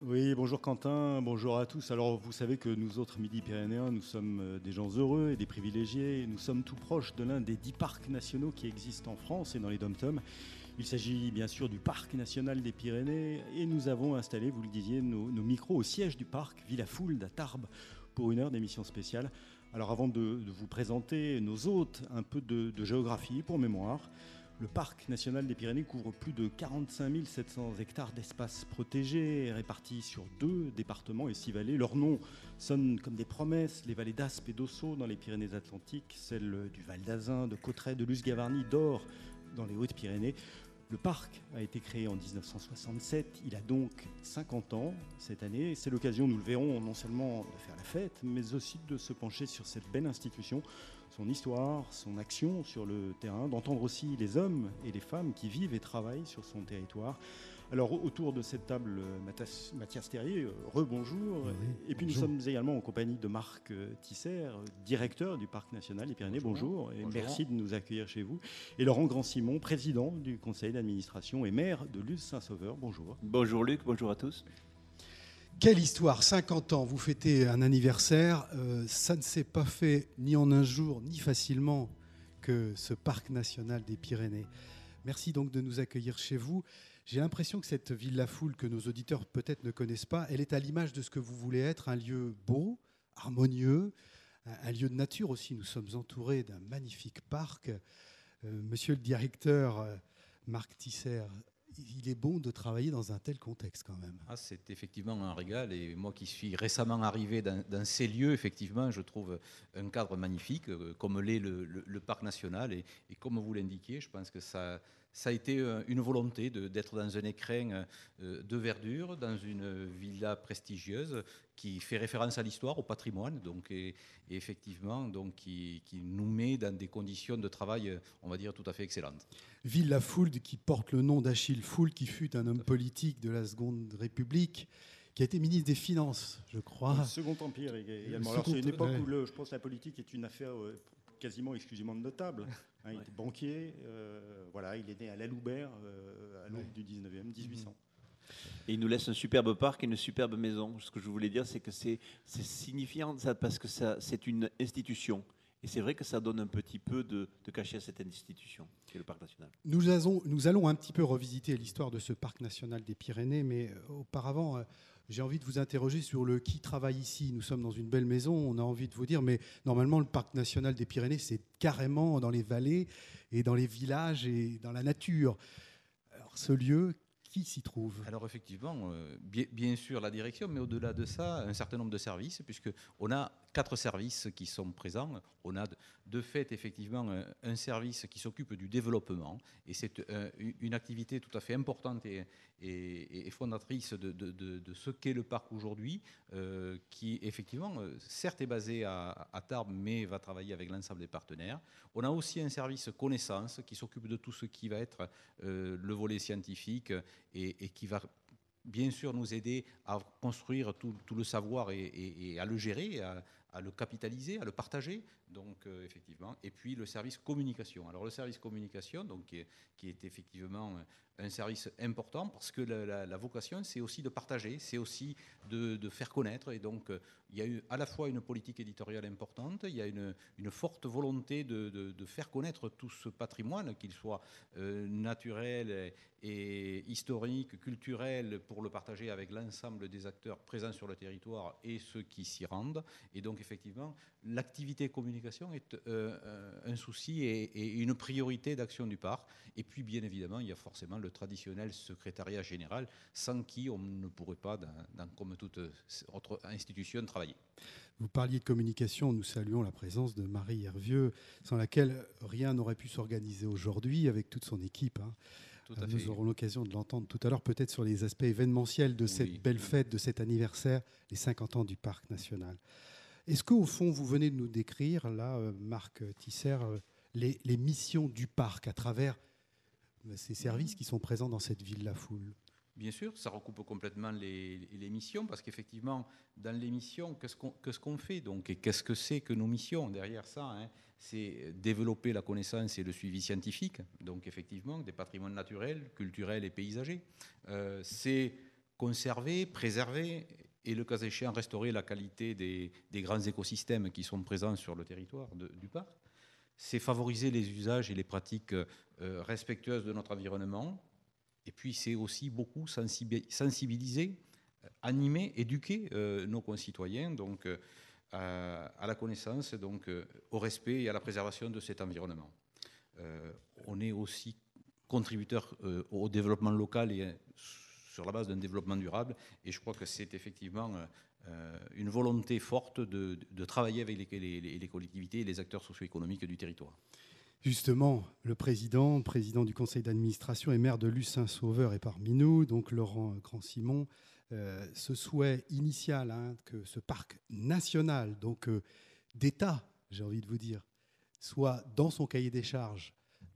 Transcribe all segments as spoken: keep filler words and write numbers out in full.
Oui, bonjour Quentin, bonjour à tous. Alors vous savez que nous autres Midi-Pyrénéens, nous sommes des gens heureux et des privilégiés. Nous sommes tout proches de l'un des dix parcs nationaux qui existent en France et dans les dom-toms. Il s'agit bien sûr du Parc national des Pyrénées et nous avons installé, vous le disiez, nos, nos micros au siège du parc, Villafould à Tarbes, pour une heure d'émission spéciale. Alors avant de, de vous présenter nos hôtes, un peu de, de géographie pour mémoire. Le Parc national des Pyrénées couvre plus de quarante-cinq mille sept cents hectares d'espace protégés répartis sur deux départements et six vallées. Leurs noms sonnent comme des promesses. Les vallées d'Aspe et d'Ossau dans les Pyrénées-Atlantiques, celles du Val d'Azun, de Cauterets, de Luz-Gavarnie, d'Or dans les Hautes-Pyrénées. Le parc a été créé en dix-neuf cent soixante-sept, il a donc cinquante ans cette année. C'est l'occasion, nous le verrons, non seulement de faire la fête, mais aussi de se pencher sur cette belle institution, son histoire, son action sur le terrain, d'entendre aussi les hommes et les femmes qui vivent et travaillent sur son territoire. Alors autour de cette table, Mathias, Mathias Terrier, rebonjour. Oui, et puis bonjour. nous sommes également en compagnie de Marc Tisser, directeur du Parc national des Pyrénées. Bonjour, bonjour et bonjour. Merci de nous accueillir chez vous. Et Laurent Grand-Simon, président du conseil d'administration et maire de Luz-Saint-Sauveur. Bonjour. Bonjour Luc, bonjour à tous. Quelle histoire, cinquante ans, vous fêtez un anniversaire, euh, ça ne s'est pas fait ni en un jour, ni facilement que ce parc national des Pyrénées. Merci donc de nous accueillir chez vous. J'ai l'impression que cette Villafould, que nos auditeurs peut-être ne connaissent pas, elle est à l'image de ce que vous voulez être, un lieu beau, harmonieux, un, un lieu de nature aussi. Nous sommes entourés d'un magnifique parc. Euh, monsieur le directeur, euh, Marc Tisser, il est bon de travailler dans un tel contexte quand même. Ah, c'est effectivement un régal et moi qui suis récemment arrivé dans, dans ces lieux, effectivement, je trouve un cadre magnifique, comme l'est le, le, le parc national et, et comme vous l'indiquiez, je pense que ça, ça a été une volonté de, d'être dans un écrin de verdure, dans une villa prestigieuse qui fait référence à l'histoire, au patrimoine, donc, et, et effectivement donc, qui, qui nous met dans des conditions de travail, on va dire, tout à fait excellentes. Villafould qui porte le nom d'Achille Fould, qui fut un homme politique de la Seconde République, qui a été ministre des Finances, je crois. Le Second Empire également. Alors, c'est une époque où le, je pense que la politique est une affaire quasiment exclusivement de notables. Hein, il ouais. était banquier, euh, voilà, il est né à La Loubert, euh, à l'aube ouais. du dix-neuvième, dix-huit cents. Et il nous laisse un superbe parc et une superbe maison. Ce que je voulais dire, c'est que c'est, c'est signifiant ça, parce que ça, c'est une institution. Et c'est vrai que ça donne un petit peu de, de cachet à cette institution, qui est le parc national. Nous, allons, nous allons un petit peu revisiter l'histoire de ce parc national des Pyrénées, mais auparavant, euh, j'ai envie de vous interroger sur le qui travaille ici. Nous sommes dans une belle maison, on a envie de vous dire, mais normalement, le parc national des Pyrénées, c'est carrément dans les vallées et dans les villages et dans la nature. Alors, ce lieu, qui s'y trouve ? Alors effectivement, euh, bien, bien sûr la direction, mais au-delà de ça, un certain nombre de services, puisqu'on a quatre services qui sont présents. On a de, de fait effectivement un, un service qui s'occupe du développement, et c'est euh, une activité tout à fait importante et, et, et fondatrice de, de, de, de ce qu'est le parc aujourd'hui, euh, qui effectivement, euh, certes est basé à, à Tarbes, mais va travailler avec l'ensemble des partenaires. On a aussi un service connaissance qui s'occupe de tout ce qui va être euh, le volet scientifique, Et, et qui va bien sûr nous aider à construire tout, tout le savoir et, et, et à le gérer, à, à le capitaliser, à le partager. Donc euh, effectivement, et puis le service communication. Alors le service communication, donc qui est, qui est effectivement un service important parce que la, la, la vocation, c'est aussi de partager, c'est aussi de, de faire connaître. Et donc euh, il y a eu à la fois une politique éditoriale importante, il y a une, une forte volonté de, de, de faire connaître tout ce patrimoine, qu'il soit euh, naturel et, et historique, culturel, pour le partager avec l'ensemble des acteurs présents sur le territoire et ceux qui s'y rendent. Et donc effectivement, l'activité communication est euh, un souci et, et une priorité d'action du parc. Et puis, bien évidemment, il y a forcément le traditionnel secrétariat général, sans qui on ne pourrait pas, dans, dans, comme toute autre institution, travailler. Vous parliez de communication, nous saluons la présence de Marie Hervieux, sans laquelle rien n'aurait pu s'organiser aujourd'hui, avec toute son équipe. Hein. Tout à Nous fait. aurons l'occasion de l'entendre tout à l'heure, peut-être sur les aspects événementiels de cette oui. belle fête, de cet anniversaire, les cinquante ans du Parc national. Est-ce qu'au fond, vous venez de nous décrire, là, Marc Tisser, les, les missions du parc à travers ces services qui sont présents dans cette Villafould ? Bien sûr, ça recoupe complètement les, les missions, parce qu'effectivement, dans les missions, qu'est-ce qu'on, qu'est-ce qu'on fait donc, et qu'est-ce que c'est que nos missions derrière ça hein, c'est développer la connaissance et le suivi scientifique, donc effectivement, des patrimoines naturels, culturels et paysagers. Euh, c'est conserver, préserver et, le cas échéant, restaurer la qualité des, des grands écosystèmes qui sont présents sur le territoire de, du parc. C'est favoriser les usages et les pratiques euh, respectueuses de notre environnement. Et puis, c'est aussi beaucoup sensibiliser, animer, éduquer euh, nos concitoyens donc, euh, à, à la connaissance, donc, euh, au respect et à la préservation de cet environnement. Euh, on est aussi contributeur euh, au développement local et sur la base d'un développement durable. Et je crois que c'est effectivement euh, une volonté forte de, de travailler avec les, les, les collectivités et les acteurs socio-économiques du territoire. Justement, le président, président du conseil d'administration et maire de Luce-Saint-Sauveur est parmi nous, donc Laurent Grand-Simon. Euh, ce souhait initial, hein, que ce parc national, donc euh, d'État, j'ai envie de vous dire, soit dans son cahier des charges,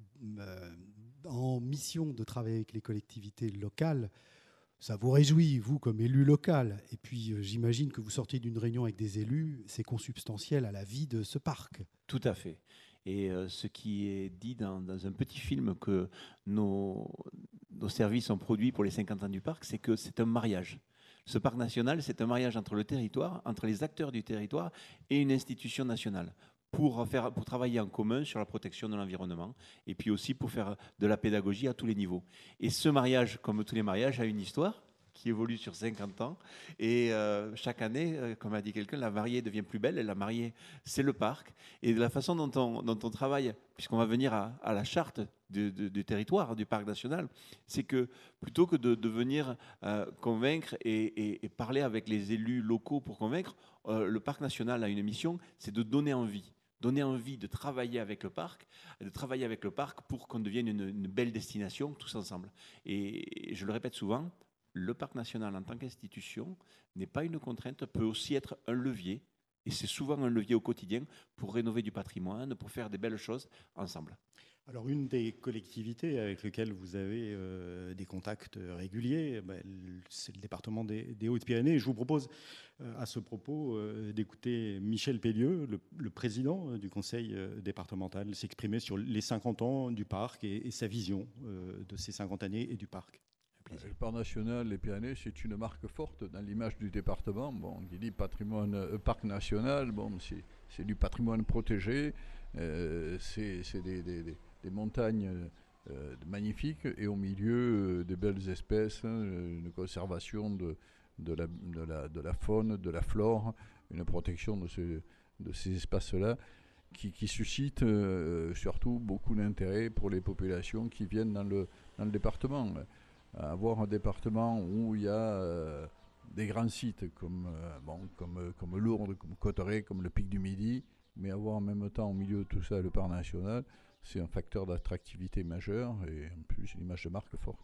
euh, en mission de travailler avec les collectivités locales, ça vous réjouit, vous, comme élu local. Et puis, euh, j'imagine que vous sortez d'une réunion avec des élus, c'est consubstantiel à la vie de ce parc. Tout à fait. Et euh, ce qui est dit dans, dans un petit film que nos, nos services ont produit pour les cinquante ans du parc, c'est que c'est un mariage. Ce parc national, c'est un mariage entre le territoire, entre les acteurs du territoire et une institution nationale, pour, faire, pour travailler en commun sur la protection de l'environnement et puis aussi pour faire de la pédagogie à tous les niveaux. Et ce mariage, comme tous les mariages, a une histoire qui évolue sur cinquante ans. Et euh, chaque année, euh, comme a dit quelqu'un, la mariée devient plus belle. Et la mariée, c'est le parc. Et de la façon dont on, dont on travaille, puisqu'on va venir à, à la charte du, du, du territoire, du parc national, c'est que plutôt que de, de venir euh, convaincre et, et, et parler avec les élus locaux pour convaincre, euh, le parc national a une mission, c'est de donner envie. Donner envie de travailler avec le parc, de travailler avec le parc pour qu'on devienne une, une belle destination tous ensemble. Et, et je le répète souvent, le parc national en tant qu'institution n'est pas une contrainte, peut aussi être un levier, et c'est souvent un levier au quotidien pour rénover du patrimoine, pour faire des belles choses ensemble. Alors, une des collectivités avec lesquelles vous avez euh, des contacts réguliers, ben, c'est le département des, des Hautes-Pyrénées. Je vous propose euh, à ce propos euh, d'écouter Michel Pellieu, le, le président du conseil euh, départemental, s'exprimer sur les cinquante ans du parc et, et sa vision euh, de ces cinquante années et du parc. Le parc national des Pyrénées, c'est une marque forte dans l'image du département. Bon, qui dit patrimoine, euh, parc national, bon, c'est, c'est du patrimoine protégé, euh, c'est, c'est des, des, des montagnes euh, magnifiques et au milieu euh, des belles espèces, hein, une conservation de, de, la, de, la, de la faune, de la flore, une protection de, ce, de ces espaces-là qui, qui suscitent euh, surtout beaucoup d'intérêt pour les populations qui viennent dans le, dans le département. Avoir un département où il y a euh, des grands sites comme, euh, bon, comme, comme Lourdes, comme Cotteret, comme le Pic du Midi, mais avoir en même temps au milieu de tout ça le parc national, c'est un facteur d'attractivité majeur et en plus une image de marque forte.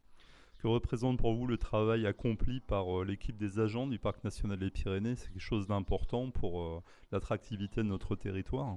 Que représente pour vous le travail accompli par euh, l'équipe des agents du Parc national des Pyrénées? C'est quelque chose d'important pour euh, l'attractivité de notre territoire?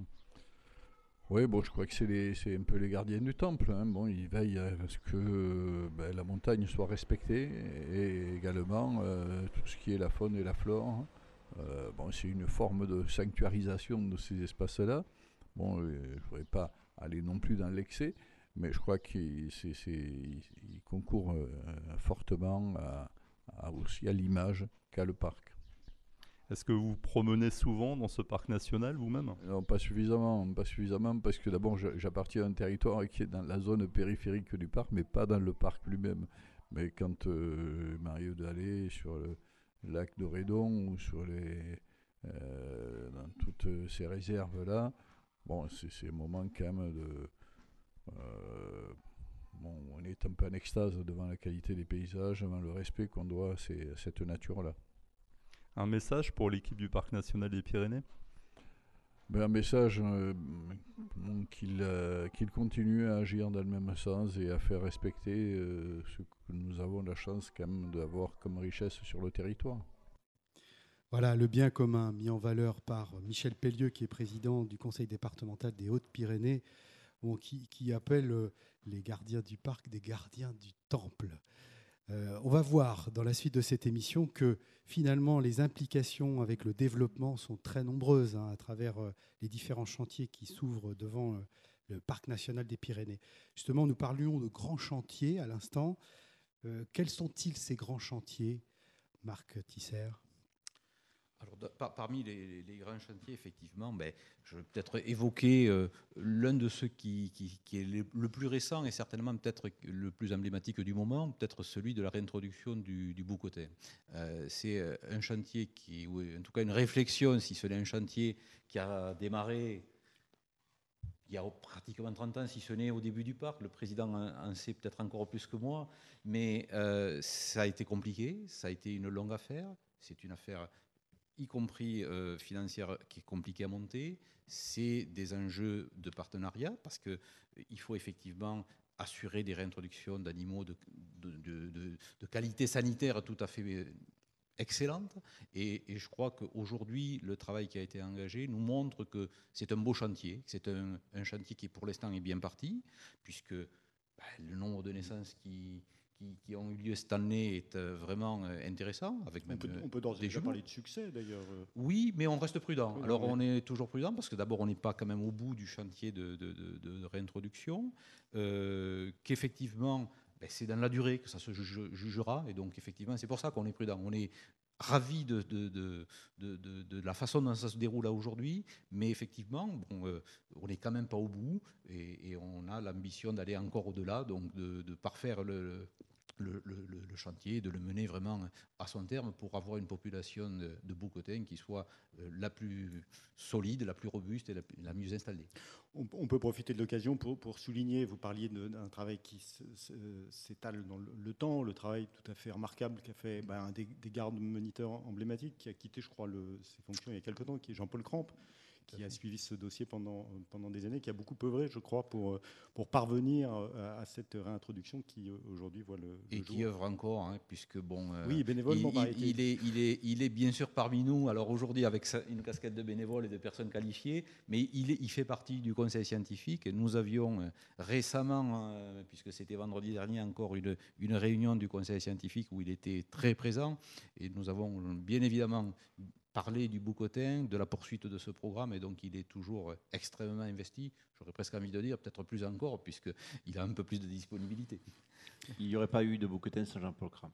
Oui, bon, je crois que c'est, les, c'est un peu les gardiens du temple. Hein. Bon, ils veillent à ce que euh, ben, la montagne soit respectée et également euh, tout ce qui est la faune et la flore. Euh, bon, c'est une forme de sanctuarisation de ces espaces-là. Bon, euh, je ne voudrais pas aller non plus dans l'excès, mais je crois qu'ils c'est, c'est, ils concourent euh, fortement à, à aussi à l'image qu'a le parc. Est-ce que vous vous promenez souvent dans ce parc national vous-même? Non, pas suffisamment, pas suffisamment parce que d'abord j'appartiens à un territoire qui est dans la zone périphérique du parc, mais pas dans le parc lui-même. Mais quand euh, il m'arrive d'aller sur le lac de Redon ou sur les, euh, dans toutes ces réserves-là, bon, c'est, c'est un moment quand même de... Euh, bon, on est un peu en extase devant la qualité des paysages, devant le respect qu'on doit à, ces, à cette nature-là. Un message pour l'équipe du Parc national des Pyrénées? Ben, un message euh, qu'il, euh, qu'il continue à agir dans le même sens et à faire respecter euh, ce que nous avons la chance quand même d'avoir comme richesse sur le territoire. Voilà, le bien commun mis en valeur par Michel Pellieu, qui est président du conseil départemental des Hautes-Pyrénées, bon, qui, qui appelle les gardiens du parc des gardiens du temple. Euh, on va voir dans la suite de cette émission que finalement les implications avec le développement sont très nombreuses hein, à travers euh, les différents chantiers qui s'ouvrent devant euh, le Parc national des Pyrénées. Justement, nous parlions de grands chantiers à l'instant. Euh, quels sont-ils ces grands chantiers, Marc Tisser? Alors, de, par, parmi les, les grands chantiers, effectivement, ben, je vais peut-être évoquer euh, l'un de ceux qui, qui, qui est le, le plus récent et certainement peut-être le plus emblématique du moment, peut-être celui de la réintroduction du, du bouquetin. Euh, c'est un chantier qui, ou en tout cas une réflexion, si ce n'est un chantier qui a démarré il y a pratiquement trente ans, si ce n'est au début du parc. Le président en sait peut-être encore plus que moi, mais euh, ça a été compliqué, ça a été une longue affaire, c'est une affaire y compris euh, financière, qui est compliquée à monter. C'est des enjeux de partenariat, parce qu'il faut effectivement assurer des réintroductions d'animaux de, de, de, de, de qualité sanitaire tout à fait excellente. Et, et je crois qu'aujourd'hui, le travail qui a été engagé nous montre que c'est un beau chantier, que c'est un, un chantier qui, pour l'instant, est bien parti, puisque bah, le nombre de naissances qui... Qui, qui ont eu lieu cette année est euh, vraiment euh, intéressant. Avec même, on peut, on peut d'ores et déjà parler de succès d'ailleurs. Oui, mais on reste prudent. Oui, Alors oui. on est toujours prudent parce que d'abord on n'est pas quand même au bout du chantier de, de, de, de réintroduction, euh, qu'effectivement ben, c'est dans la durée que ça se juge, jugera, et donc effectivement c'est pour ça qu'on est prudent. On est ravis de, de, de, de, de, de la façon dont ça se déroule là aujourd'hui, mais effectivement, bon, euh, on n'est quand même pas au bout, et, et on a l'ambition d'aller encore au-delà, donc de, de parfaire le, le, le, le chantier, de le mener vraiment à son terme pour avoir une population de, de bouquetins qui soit la plus solide, la plus robuste et la, la mieux installée. On, on peut profiter de l'occasion pour, pour souligner, vous parliez d'un travail qui s'étale dans le, le temps, le travail tout à fait remarquable qu'a fait ben, un des, des gardes-moniteurs emblématiques qui a quitté, je crois, le, ses fonctions il y a quelques temps, qui est Jean-Paul Cramp, qui a suivi ce dossier pendant, pendant des années, qui a beaucoup œuvré, je crois, pour, pour parvenir à, à cette réintroduction qui aujourd'hui voit le, le et jour. qui œuvre encore, hein, puisque bon, euh, oui, bénévolement, il, il, il, est, il, est, il est bien sûr parmi nous. Alors aujourd'hui avec une casquette de bénévole et de personnes qualifiées, mais il, est, il fait partie du conseil scientifique. Nous avions récemment, euh, puisque c'était vendredi dernier, encore une, une réunion du conseil scientifique où il était très présent, et nous avons bien évidemment parler du bouquetin, de la poursuite de ce programme, et donc il est toujours extrêmement investi. J'aurais presque envie de dire, peut-être plus encore, puisqu'il a un peu plus de disponibilité. Il n'y aurait pas eu de bouquetin sans Jean-Paul Cramp.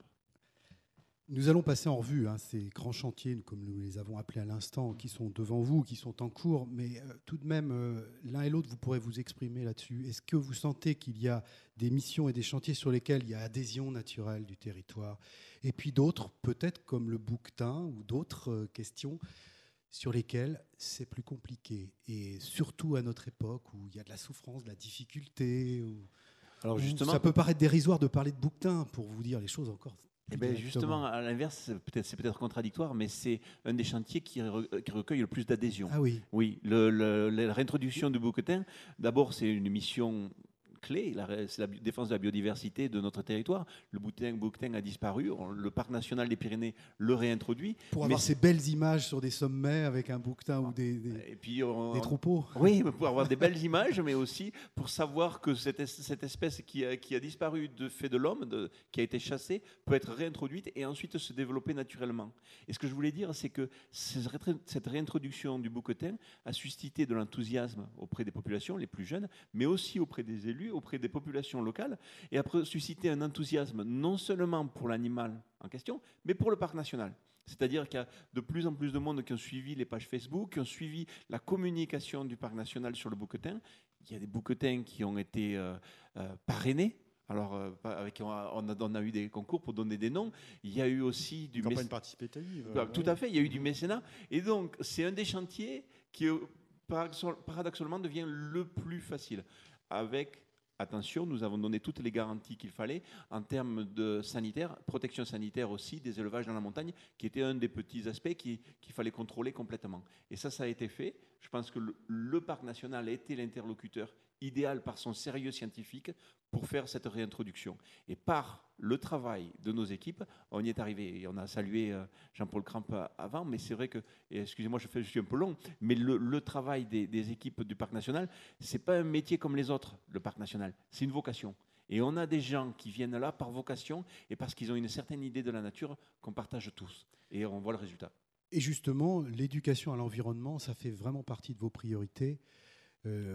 Nous allons passer en revue hein, ces grands chantiers, comme nous les avons appelés à l'instant, qui sont devant vous, qui sont en cours, mais euh, tout de même, euh, l'un et l'autre, vous pourrez vous exprimer là-dessus. Est-ce que vous sentez qu'il y a des missions et des chantiers sur lesquels il y a adhésion naturelle du territoire, et puis d'autres, peut-être comme le bouquetin ou d'autres euh, questions sur lesquelles c'est plus compliqué, et surtout à notre époque où il y a de la souffrance, de la difficulté, où, Alors justement, où ça peut paraître dérisoire de parler de bouquetin, pour vous dire les choses encore. Eh ben justement, à l'inverse, c'est peut-être, c'est peut-être contradictoire, mais c'est un des chantiers qui, re, qui recueille le plus d'adhésion. Ah oui. Oui, le, le, la réintroduction du bouquetin, d'abord, c'est une mission clé, c'est la défense de la biodiversité de notre territoire. Le bouquetin, bouquetin a disparu, le parc national des Pyrénées le réintroduit. Pour avoir ces belles images sur des sommets avec un bouquetin ou des, des, et puis on, des troupeaux. Oui, pour avoir des belles images, mais aussi pour savoir que cette, cette espèce qui a, qui a disparu de fait de l'homme, qui a été chassée, peut être réintroduite et ensuite se développer naturellement. Et ce que je voulais dire, c'est que cette réintroduction du bouquetin a suscité de l'enthousiasme auprès des populations les plus jeunes, mais aussi auprès des élus, auprès des populations locales, et a suscité un enthousiasme non seulement pour l'animal en question, mais pour le parc national. C'est-à-dire qu'il y a de plus en plus de monde qui ont suivi les pages Facebook, qui ont suivi la communication du parc national sur le bouquetin. Il y a des bouquetins qui ont été euh, euh, parrainés. Alors, euh, avec, on, a, on a eu des concours pour donner des noms. Il y a eu aussi du... Une campagne participative. Euh, tout ouais. à fait, il y a eu du mécénat. Et donc, c'est un des chantiers qui, paradoxalement, devient le plus facile. Avec... Attention, nous avons donné toutes les garanties qu'il fallait en termes de sanitaire, protection sanitaire aussi des élevages dans la montagne, qui était un des petits aspects qu'il qui fallait contrôler complètement. Et ça, ça a été fait. Je pense que le, le parc national a été l'interlocuteur idéal par son sérieux scientifique pour faire cette réintroduction. Et par le travail de nos équipes, on y est arrivé. Et on a salué Jean-Paul Cramp avant, mais c'est vrai que, et excusez-moi, je, fais, je suis un peu long, mais le, le travail des, des équipes du Parc national, c'est pas un métier comme les autres, le Parc national, c'est une vocation. Et on a des gens qui viennent là par vocation et parce qu'ils ont une certaine idée de la nature qu'on partage tous. Et on voit le résultat. Et justement, l'éducation à l'environnement, ça fait vraiment partie de vos priorités. Euh,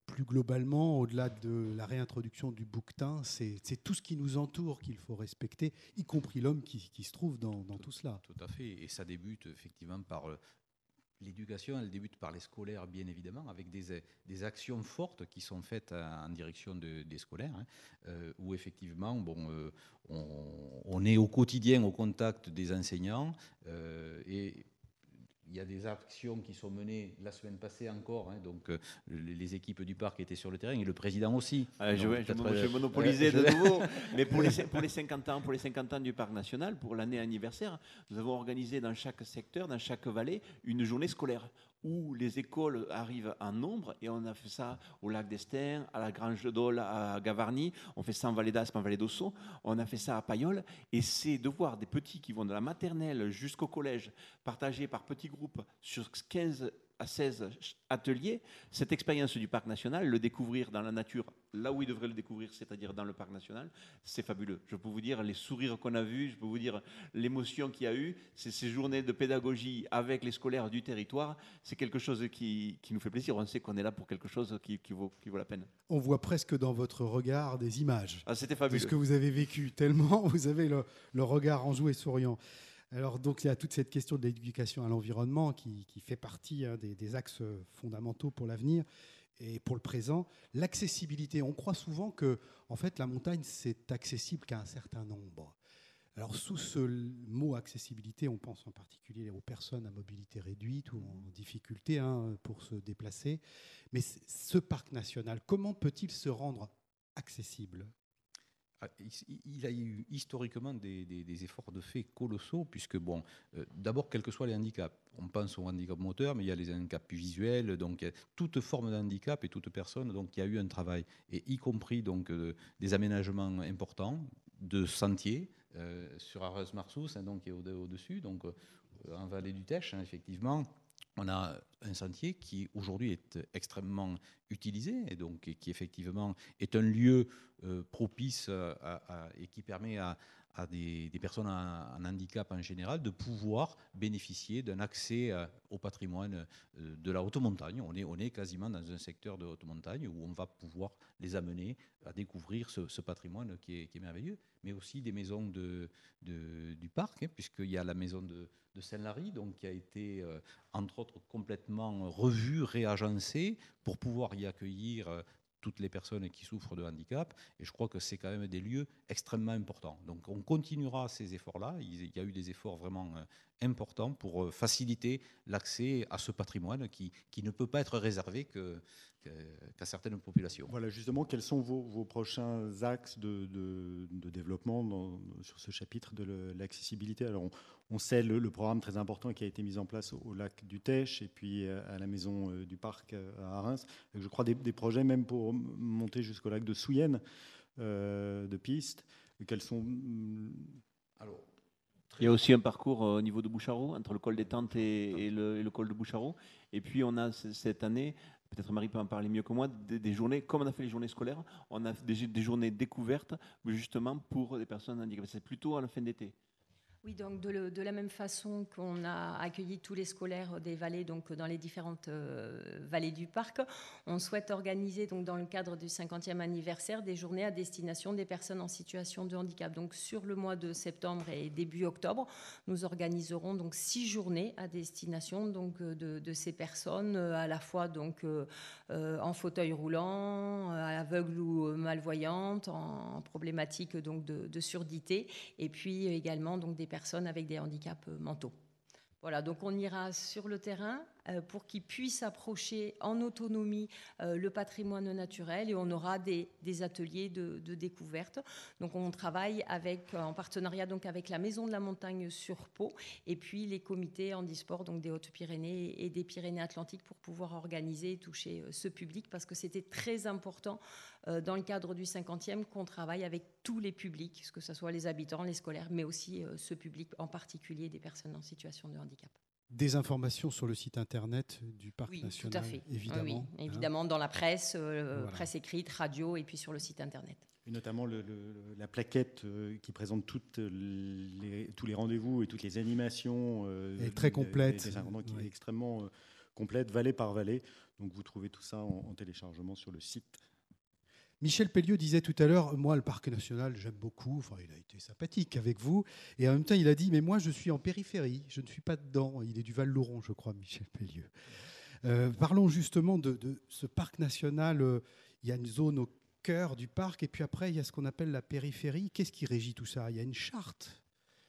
plus globalement, au-delà de la réintroduction du bouquetin, c'est c'est tout ce qui nous entoure qu'il faut respecter, y compris l'homme qui, qui se trouve dans, dans tout, tout cela. Tout à fait. Et ça débute effectivement par euh, l'éducation, elle débute par les scolaires, bien évidemment, avec des, des actions fortes qui sont faites en direction de, des scolaires, hein, euh, où effectivement, bon, euh, on, on est au quotidien au contact des enseignants euh, et il y a des actions qui sont menées la semaine passée encore, hein, donc euh, les, les équipes du parc étaient sur le terrain et le président aussi. Ah, je, donc, je, je, euh, je monopolisais euh, de nouveau, mais pour les, pour les cinquante ans, pour les cinquante ans du parc national, pour l'année anniversaire, nous avons organisé dans chaque secteur, dans chaque vallée, une journée scolaire où les écoles arrivent en nombre, et on a fait ça au lac d'Estaing, à la Grange de Dole, à Gavarnie, on fait ça en Vallée d'Aspe, en Vallée d'Ossau, on a fait ça à Payolle, et c'est de voir des petits qui vont de la maternelle jusqu'au collège, partagés par petits groupes sur quinze à seize ateliers, cette expérience du parc national, le découvrir dans la nature, là où il devrait le découvrir, c'est-à-dire dans le parc national, c'est fabuleux. Je peux vous dire les sourires qu'on a vus, je peux vous dire l'émotion qu'il y a eu, c'est ces journées de pédagogie avec les scolaires du territoire, c'est quelque chose qui, qui nous fait plaisir, on sait qu'on est là pour quelque chose qui, qui, vaut, qui vaut la peine. On voit presque dans votre regard des images. Ah, c'était fabuleux. De ce que vous avez vécu, tellement vous avez le, le regard enjoué et souriant. Alors donc il y a toute cette question de l'éducation à l'environnement qui, qui fait partie hein, des, des axes fondamentaux pour l'avenir et pour le présent. L'accessibilité, on croit souvent que en fait la montagne c'est accessible qu'à un certain nombre. Alors sous ce mot accessibilité, on pense en particulier aux personnes à mobilité réduite ou en difficulté hein, pour se déplacer. Mais ce parc national, comment peut-il se rendre accessible ? Il y a eu historiquement des, des, des efforts de fait colossaux, puisque, bon, euh, d'abord, quels que soient les handicaps, on pense aux handicaps moteurs, mais il y a les handicaps visuels, donc toute forme de handicap et toute personne, donc il y a eu un travail, et y compris donc, euh, des aménagements importants de sentiers euh, sur Arras-Marsous, hein, donc, qui est au- au-dessus, donc euh, en vallée du Tech, hein, effectivement. On a un sentier qui aujourd'hui est extrêmement utilisé et donc qui effectivement est un lieu euh, propice à, à, et qui permet à, à des, des personnes en, en handicap en général de pouvoir bénéficier d'un accès à, au patrimoine euh, de la haute montagne. On est, on est quasiment dans un secteur de haute montagne où on va pouvoir les amener à découvrir ce, ce patrimoine qui est, qui est merveilleux, mais aussi des maisons de, de, du parc, hein, puisqu'il y a la maison de de Saint-Lary, donc qui a été, euh, entre autres, complètement revue, réagencée, pour pouvoir y accueillir euh, toutes les personnes qui souffrent de handicap. Et je crois que c'est quand même des lieux extrêmement importants. Donc on continuera ces efforts-là. Il y a eu des efforts vraiment euh, importants pour euh, faciliter l'accès à ce patrimoine qui, qui ne peut pas être réservé que, que, qu'à certaines populations. Voilà, justement, quels sont vos, vos prochains axes de, de, de développement dans, sur ce chapitre de l'accessibilité ? Alors, on, on sait le, le programme très important qui a été mis en place au, au lac du Tech et puis à la maison du parc à Reims. Je crois des, des projets même pour monter jusqu'au lac de Souillenne euh, de pistes. Quels sont... Alors, il y a aussi un parcours au niveau de Boucharou, entre le col des Tentes et, et, le, et le col de Boucharou. Et puis, on a cette année, peut-être Marie peut en parler mieux que moi, des, des journées, comme on a fait les journées scolaires, on a des, des journées découvertes, justement pour des personnes handicapées. C'est plutôt à la fin d'été. Oui, donc de, le, de la même façon qu'on a accueilli tous les scolaires des vallées, donc dans les différentes euh, vallées du parc, on souhaite organiser, donc dans le cadre du cinquantième anniversaire, des journées à destination des personnes en situation de handicap. Donc sur le mois de septembre et début octobre, nous organiserons donc six journées à destination donc de, de ces personnes, à la fois donc euh, en fauteuil roulant, aveugles ou malvoyantes, en, en problématique donc de, de surdité, et puis également donc des personnes personnes avec des handicaps mentaux. Voilà, donc on ira sur le terrain euh, pour qu'ils puissent approcher en autonomie euh, le patrimoine naturel et on aura des, des ateliers de, de découverte. Donc on travaille avec, en partenariat donc avec la Maison de la Montagne sur Pau et puis les comités handisport donc des Hautes-Pyrénées et des Pyrénées-Atlantiques pour pouvoir organiser et toucher euh, ce public parce que c'était très important euh, dans le cadre du cinquantième qu'on travaille avec tous les publics, que ce soit les habitants, les scolaires, mais aussi euh, ce public en particulier des personnes en situation de handicap. Des informations sur le site internet du Parc oui, national, tout à fait. évidemment. Oui, évidemment, hein. Dans la presse, euh, voilà. presse écrite, radio et puis sur le site internet. Et notamment le, le, la plaquette euh, qui présente toutes les, tous les rendez-vous et toutes les animations. Euh, et très complète. Des, des, des, qui oui. est extrêmement euh, complète, vallée par vallée. Donc vous trouvez tout ça en, en téléchargement sur le site. Michel Pellieu disait tout à l'heure, moi le parc national j'aime beaucoup, enfin il a été sympathique avec vous, et en même temps il a dit mais moi je suis en périphérie, je ne suis pas dedans, il est du Val-Louron je crois Michel Pellieu. Euh, parlons justement de, de ce parc national, euh, il y a une zone au cœur du parc et puis après il y a ce qu'on appelle la périphérie, qu'est-ce qui régit tout ça? Il y a une charte.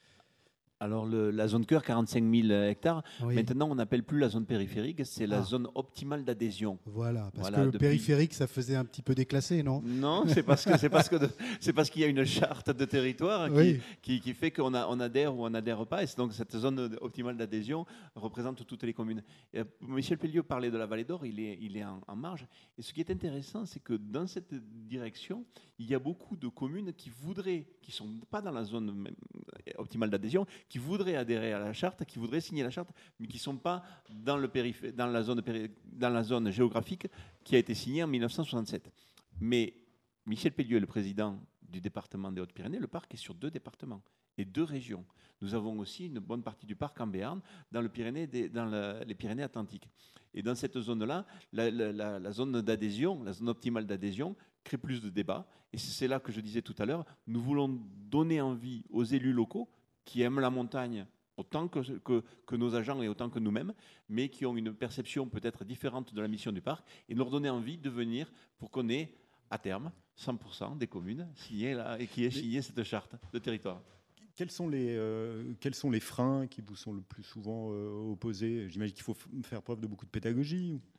Alors le, la zone cœur, quarante-cinq mille hectares. Oui. Maintenant, on n'appelle plus la zone périphérique, c'est la Ah. zone optimale d'adhésion. Voilà, parce Voilà, que le depuis- périphérique ça faisait un petit peu déclassé, non? Non, c'est parce que c'est parce que de- c'est parce qu'il y a une charte de territoire qui, Oui. qui, qui fait qu'on a, on adhère ou on n'adhère pas. Et c'est donc cette zone optimale d'adhésion représente toutes les communes. Et, euh, Michel Pellieu parlait de la Vallée d'Or, il est, il est en, en marge. Et ce qui est intéressant, c'est que dans cette direction, il y a beaucoup de communes qui voudraient, qui sont pas dans la zone même optimale d'adhésion, qui voudraient adhérer à la charte, qui voudraient signer la charte, mais qui ne sont pas dans, le périph- dans, la zone péri- dans la zone géographique qui a été signée en mille neuf cent soixante-sept. Mais Michel Pellieu est le président du département des Hautes-Pyrénées. Le parc est sur deux départements et deux régions. Nous avons aussi une bonne partie du parc en Béarn, dans, le Pyrénées des- dans la- les Pyrénées-Atlantiques. Et dans cette zone-là, la, la- la- la zone d'adhésion, la zone optimale d'adhésion, crée plus de débats. Et c'est là que je disais tout à l'heure, nous voulons donner envie aux élus locaux qui aiment la montagne autant que, que, que nos agents et autant que nous-mêmes, mais qui ont une perception peut-être différente de la mission du parc, et leur donner envie de venir pour qu'on ait, à terme, cent pour cent des communes signées là, et qui aient signé cette charte de territoire. Quels sont, les, euh, quels sont les freins qui vous sont le plus souvent euh, opposés? J'imagine qu'il faut f- faire preuve de beaucoup de pédagogie. ou-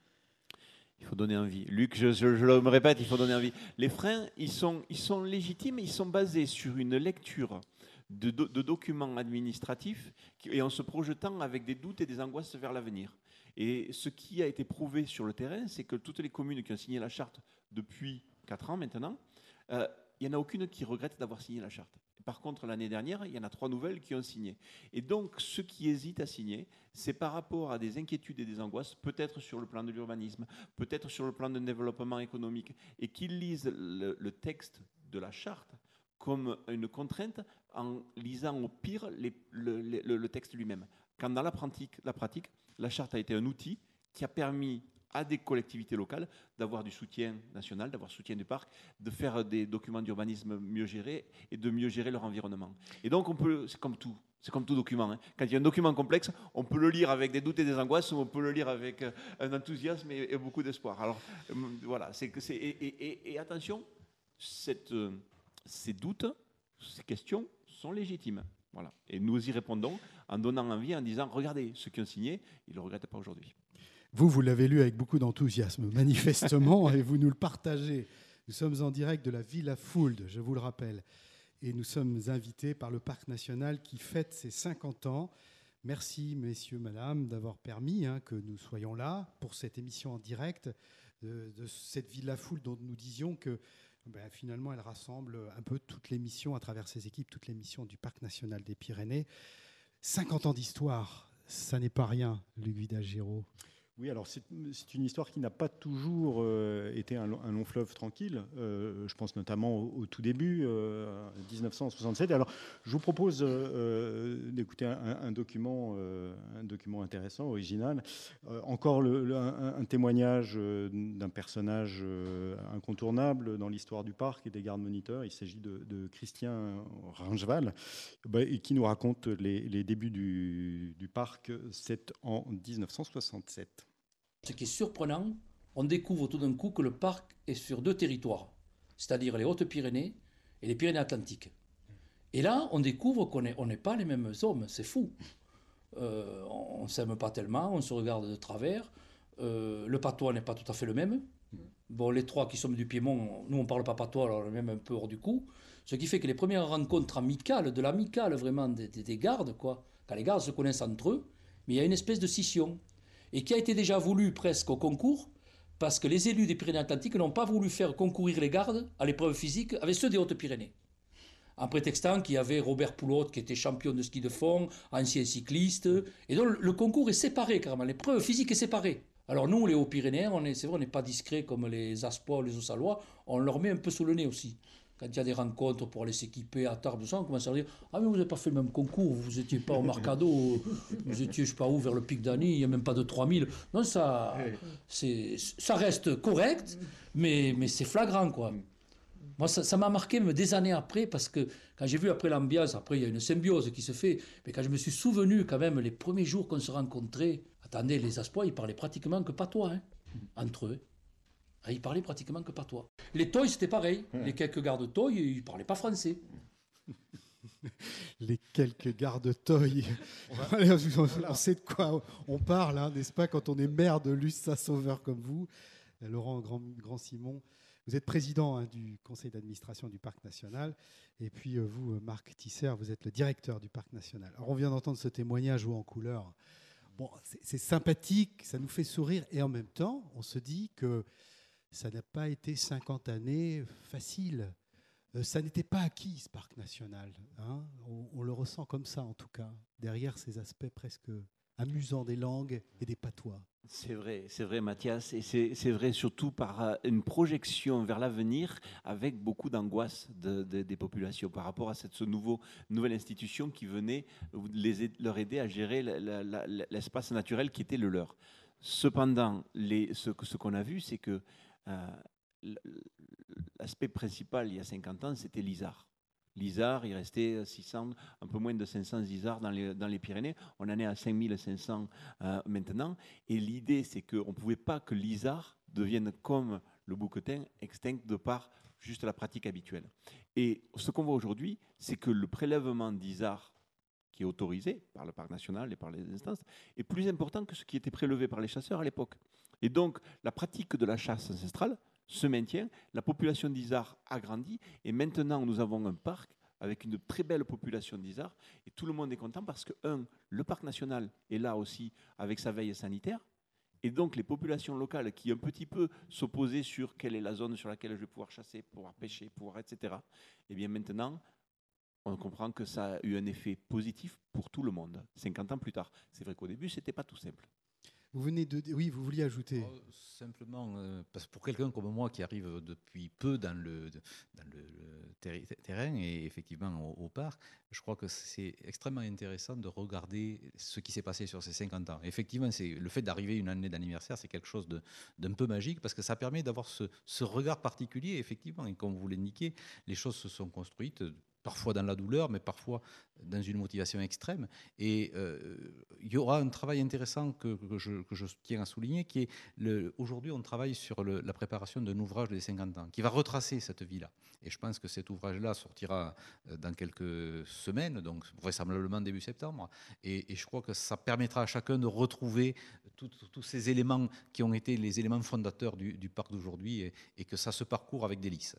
Il faut donner envie. Luc, je, je, je le me répète, il faut donner envie. Les freins, ils sont, ils sont légitimes, ils sont basés sur une lecture de, do- de documents administratifs qui- et en se projetant avec des doutes et des angoisses vers l'avenir. Et ce qui a été prouvé sur le terrain, c'est que toutes les communes qui ont signé la charte depuis quatre ans maintenant, euh, il n'y en a aucune qui regrette d'avoir signé la charte. Par contre, l'année dernière, il y en a trois nouvelles qui ont signé. Et donc, ceux qui hésitent à signer, c'est par rapport à des inquiétudes et des angoisses, peut-être sur le plan de l'urbanisme, peut-être sur le plan de développement économique, et qui lisent le, le texte de la charte comme une contrainte en lisant au pire les- le, le- le texte lui-même. Quand dans la pratique, la pratique, la charte a été un outil qui a permis à des collectivités locales d'avoir du soutien national, d'avoir soutien du parc, de faire des documents d'urbanisme mieux gérés et de mieux gérer leur environnement. Et donc, on peut, c'est comme tout, c'est comme tout document. Hein. Quand il y a un document complexe, on peut le lire avec des doutes et des angoisses, ou on peut le lire avec euh, un enthousiasme et, et beaucoup d'espoir. Alors, euh, voilà, c'est que c'est et, et- et- et attention, cette, euh, ces doutes, ces questions sont légitimes. Voilà. Et nous y répondons en donnant envie, en disant, regardez, ceux qui ont signé, ils ne le regrettent pas aujourd'hui. Vous, vous l'avez lu avec beaucoup d'enthousiasme, manifestement, et vous nous le partagez. Nous sommes en direct de la Villa Fould, je vous le rappelle. Et nous sommes invités par le Parc national qui fête ses cinquante ans. Merci, messieurs, madame, d'avoir permis hein, que nous soyons là pour cette émission en direct de, de cette Villa Fould dont nous disions que ben, finalement, elle rassemble un peu toutes les missions à travers ses équipes, toutes les missions du Parc national des Pyrénées. cinquante ans d'histoire, ça n'est pas rien, Luc Vidal-Giraud. Oui, alors c'est c'est une histoire qui n'a pas toujours euh, été un long, un long fleuve tranquille. Euh, je pense notamment au, au tout début, euh, dix-neuf cent soixante-sept. Alors, je vous propose euh, d'écouter un, un document, euh, un document intéressant, original. Euh, encore le, le, un, un témoignage euh, d'un personnage euh, incontournable dans l'histoire du parc et des gardes-moniteurs. Il s'agit de, de Christian Rangeval, bah, et qui nous raconte les, les débuts du, du parc. C'est en dix-neuf cent soixante-sept. Ce qui est surprenant, on découvre tout d'un coup que le parc est sur deux territoires, c'est-à-dire les Hautes-Pyrénées et les Pyrénées-Atlantiques. Et là, on découvre qu'on n'est on n'est pas les mêmes hommes, c'est fou. Euh, on ne s'aime pas tellement, on se regarde de travers. Euh, le patois n'est pas tout à fait le même. Bon, les trois qui sommes du Piémont, nous on ne parle pas patois, alors on est même un peu hors du coup. Ce qui fait que les premières rencontres amicales, de l'amicale vraiment des, des, des gardes, quoi, quand les gardes se connaissent entre eux, mais il y a une espèce de scission. Et qui a été déjà voulu presque au concours, parce que les élus des Pyrénées-Atlantiques n'ont pas voulu faire concourir les gardes à l'épreuve physique avec ceux des Hautes-Pyrénées. En prétextant qu'il y avait Robert Poulotte qui était champion de ski de fond, ancien cycliste, et donc le concours est séparé carrément, l'épreuve physique est séparée. Alors nous, les Hauts-Pyrénéens, on est, c'est vrai, on n'est pas discrets comme les Aspois ou les Ossalois, on leur met un peu sous le nez aussi. quand il y a des rencontres pour aller s'équiper à Tarbes, on commence à dire « Ah mais vous n'avez pas fait le même concours, vous n'étiez pas au Marcado, vous étiez je sais pas où, vers le Pic d'Annie, il n'y a même pas de trois mille. » Non, ça, ça reste correct, mais, mais c'est flagrant, quoi. Moi, ça m'a marqué même des années après, parce que quand j'ai vu après l'ambiance, après il y a une symbiose qui se fait, mais quand je me suis souvenu quand même, les premiers jours qu'on se rencontrait, attendez, les Aspois, ils parlaient pratiquement que patois, hein, entre eux. Ah, ils parlaient pratiquement que patois. Les Toys, c'était pareil. Les quelques gardes Toys, ils ne parlaient pas français. Les quelques gardes Toys. On sait de quoi on parle, hein, n'est-ce pas, quand on est maire de Luce-Saint-Sauveur comme vous. Laurent Grand-Simon, vous êtes président hein, du conseil d'administration du Parc national. Et puis euh, vous, Marc Tisser, vous êtes le directeur du Parc national. Alors on vient d'entendre ce témoignage haut en couleur. Bon, c'est sympathique, ça nous fait sourire. Et en même temps, on se dit que ça n'a pas été cinquante années faciles. Euh, ça n'était pas acquis, ce parc national. Hein. On, on le ressent comme ça, en tout cas, derrière ces aspects presque amusants des langues et des patois. C'est vrai, c'est vrai, Mathias. Et c'est vrai surtout par une projection vers l'avenir avec beaucoup d'angoisse de, de, des populations par rapport à cette ce nouveau, nouvelle institution qui venait les, leur aider à gérer l'espace naturel qui était le leur. Cependant, les, ce, ce qu'on a vu, c'est que Euh, l'aspect principal il y a cinquante ans, c'était l'Isard. L'Isard, il restait six cents, un peu moins de cinq cents isards dans les, dans les Pyrénées. On en est à cinq mille cinq cents euh, maintenant. Et l'idée, c'est qu'on ne pouvait pas que l'Isard devienne comme le bouquetin, extinct de par juste la pratique habituelle. Et ce qu'on voit aujourd'hui, c'est que le prélèvement d'isards qui est autorisé par le Parc national et par les instances est plus important que ce qui était prélevé par les chasseurs à l'époque. Et donc, la pratique de la chasse ancestrale se maintient, la population d'isards a grandi, et maintenant, nous avons un parc avec une très belle population d'isards, et tout le monde est content parce que, un, le Parc national est là aussi avec sa veille sanitaire, et donc les populations locales qui un petit peu s'opposaient sur quelle est la zone sur laquelle je vais pouvoir chasser, pouvoir pêcher, pouvoir, et cetera, et bien maintenant, on comprend que ça a eu un effet positif pour tout le monde, cinquante ans plus tard. C'est vrai qu'au début, ce n'était pas tout simple. Vous venez de... Oui, vous vouliez ajouter. Oh, simplement, euh, parce que pour quelqu'un comme moi qui arrive depuis peu dans le, dans le, le terri terrain et effectivement au, au parc, je crois que c'est extrêmement intéressant de regarder ce qui s'est passé sur ces cinquante ans. Effectivement, le fait d'arriver une année d'anniversaire, c'est quelque chose d'un peu magique parce que ça permet d'avoir ce, ce regard particulier. Effectivement, et comme vous l'indiquez, les choses se sont construites parfois dans la douleur, mais parfois dans une motivation extrême. Et euh, il y aura un travail intéressant que, que, je, que je tiens à souligner, qui est, aujourd'hui, on travaille sur le, la préparation d'un ouvrage des cinquante ans, qui va retracer cette vie-là. Et je pense que cet ouvrage-là sortira dans quelques semaines, donc vraisemblablement début septembre. Et, et je crois que ça permettra à chacun de retrouver tous ces éléments qui ont été les éléments fondateurs du, du parc d'aujourd'hui, et, et que ça se parcourt avec délice.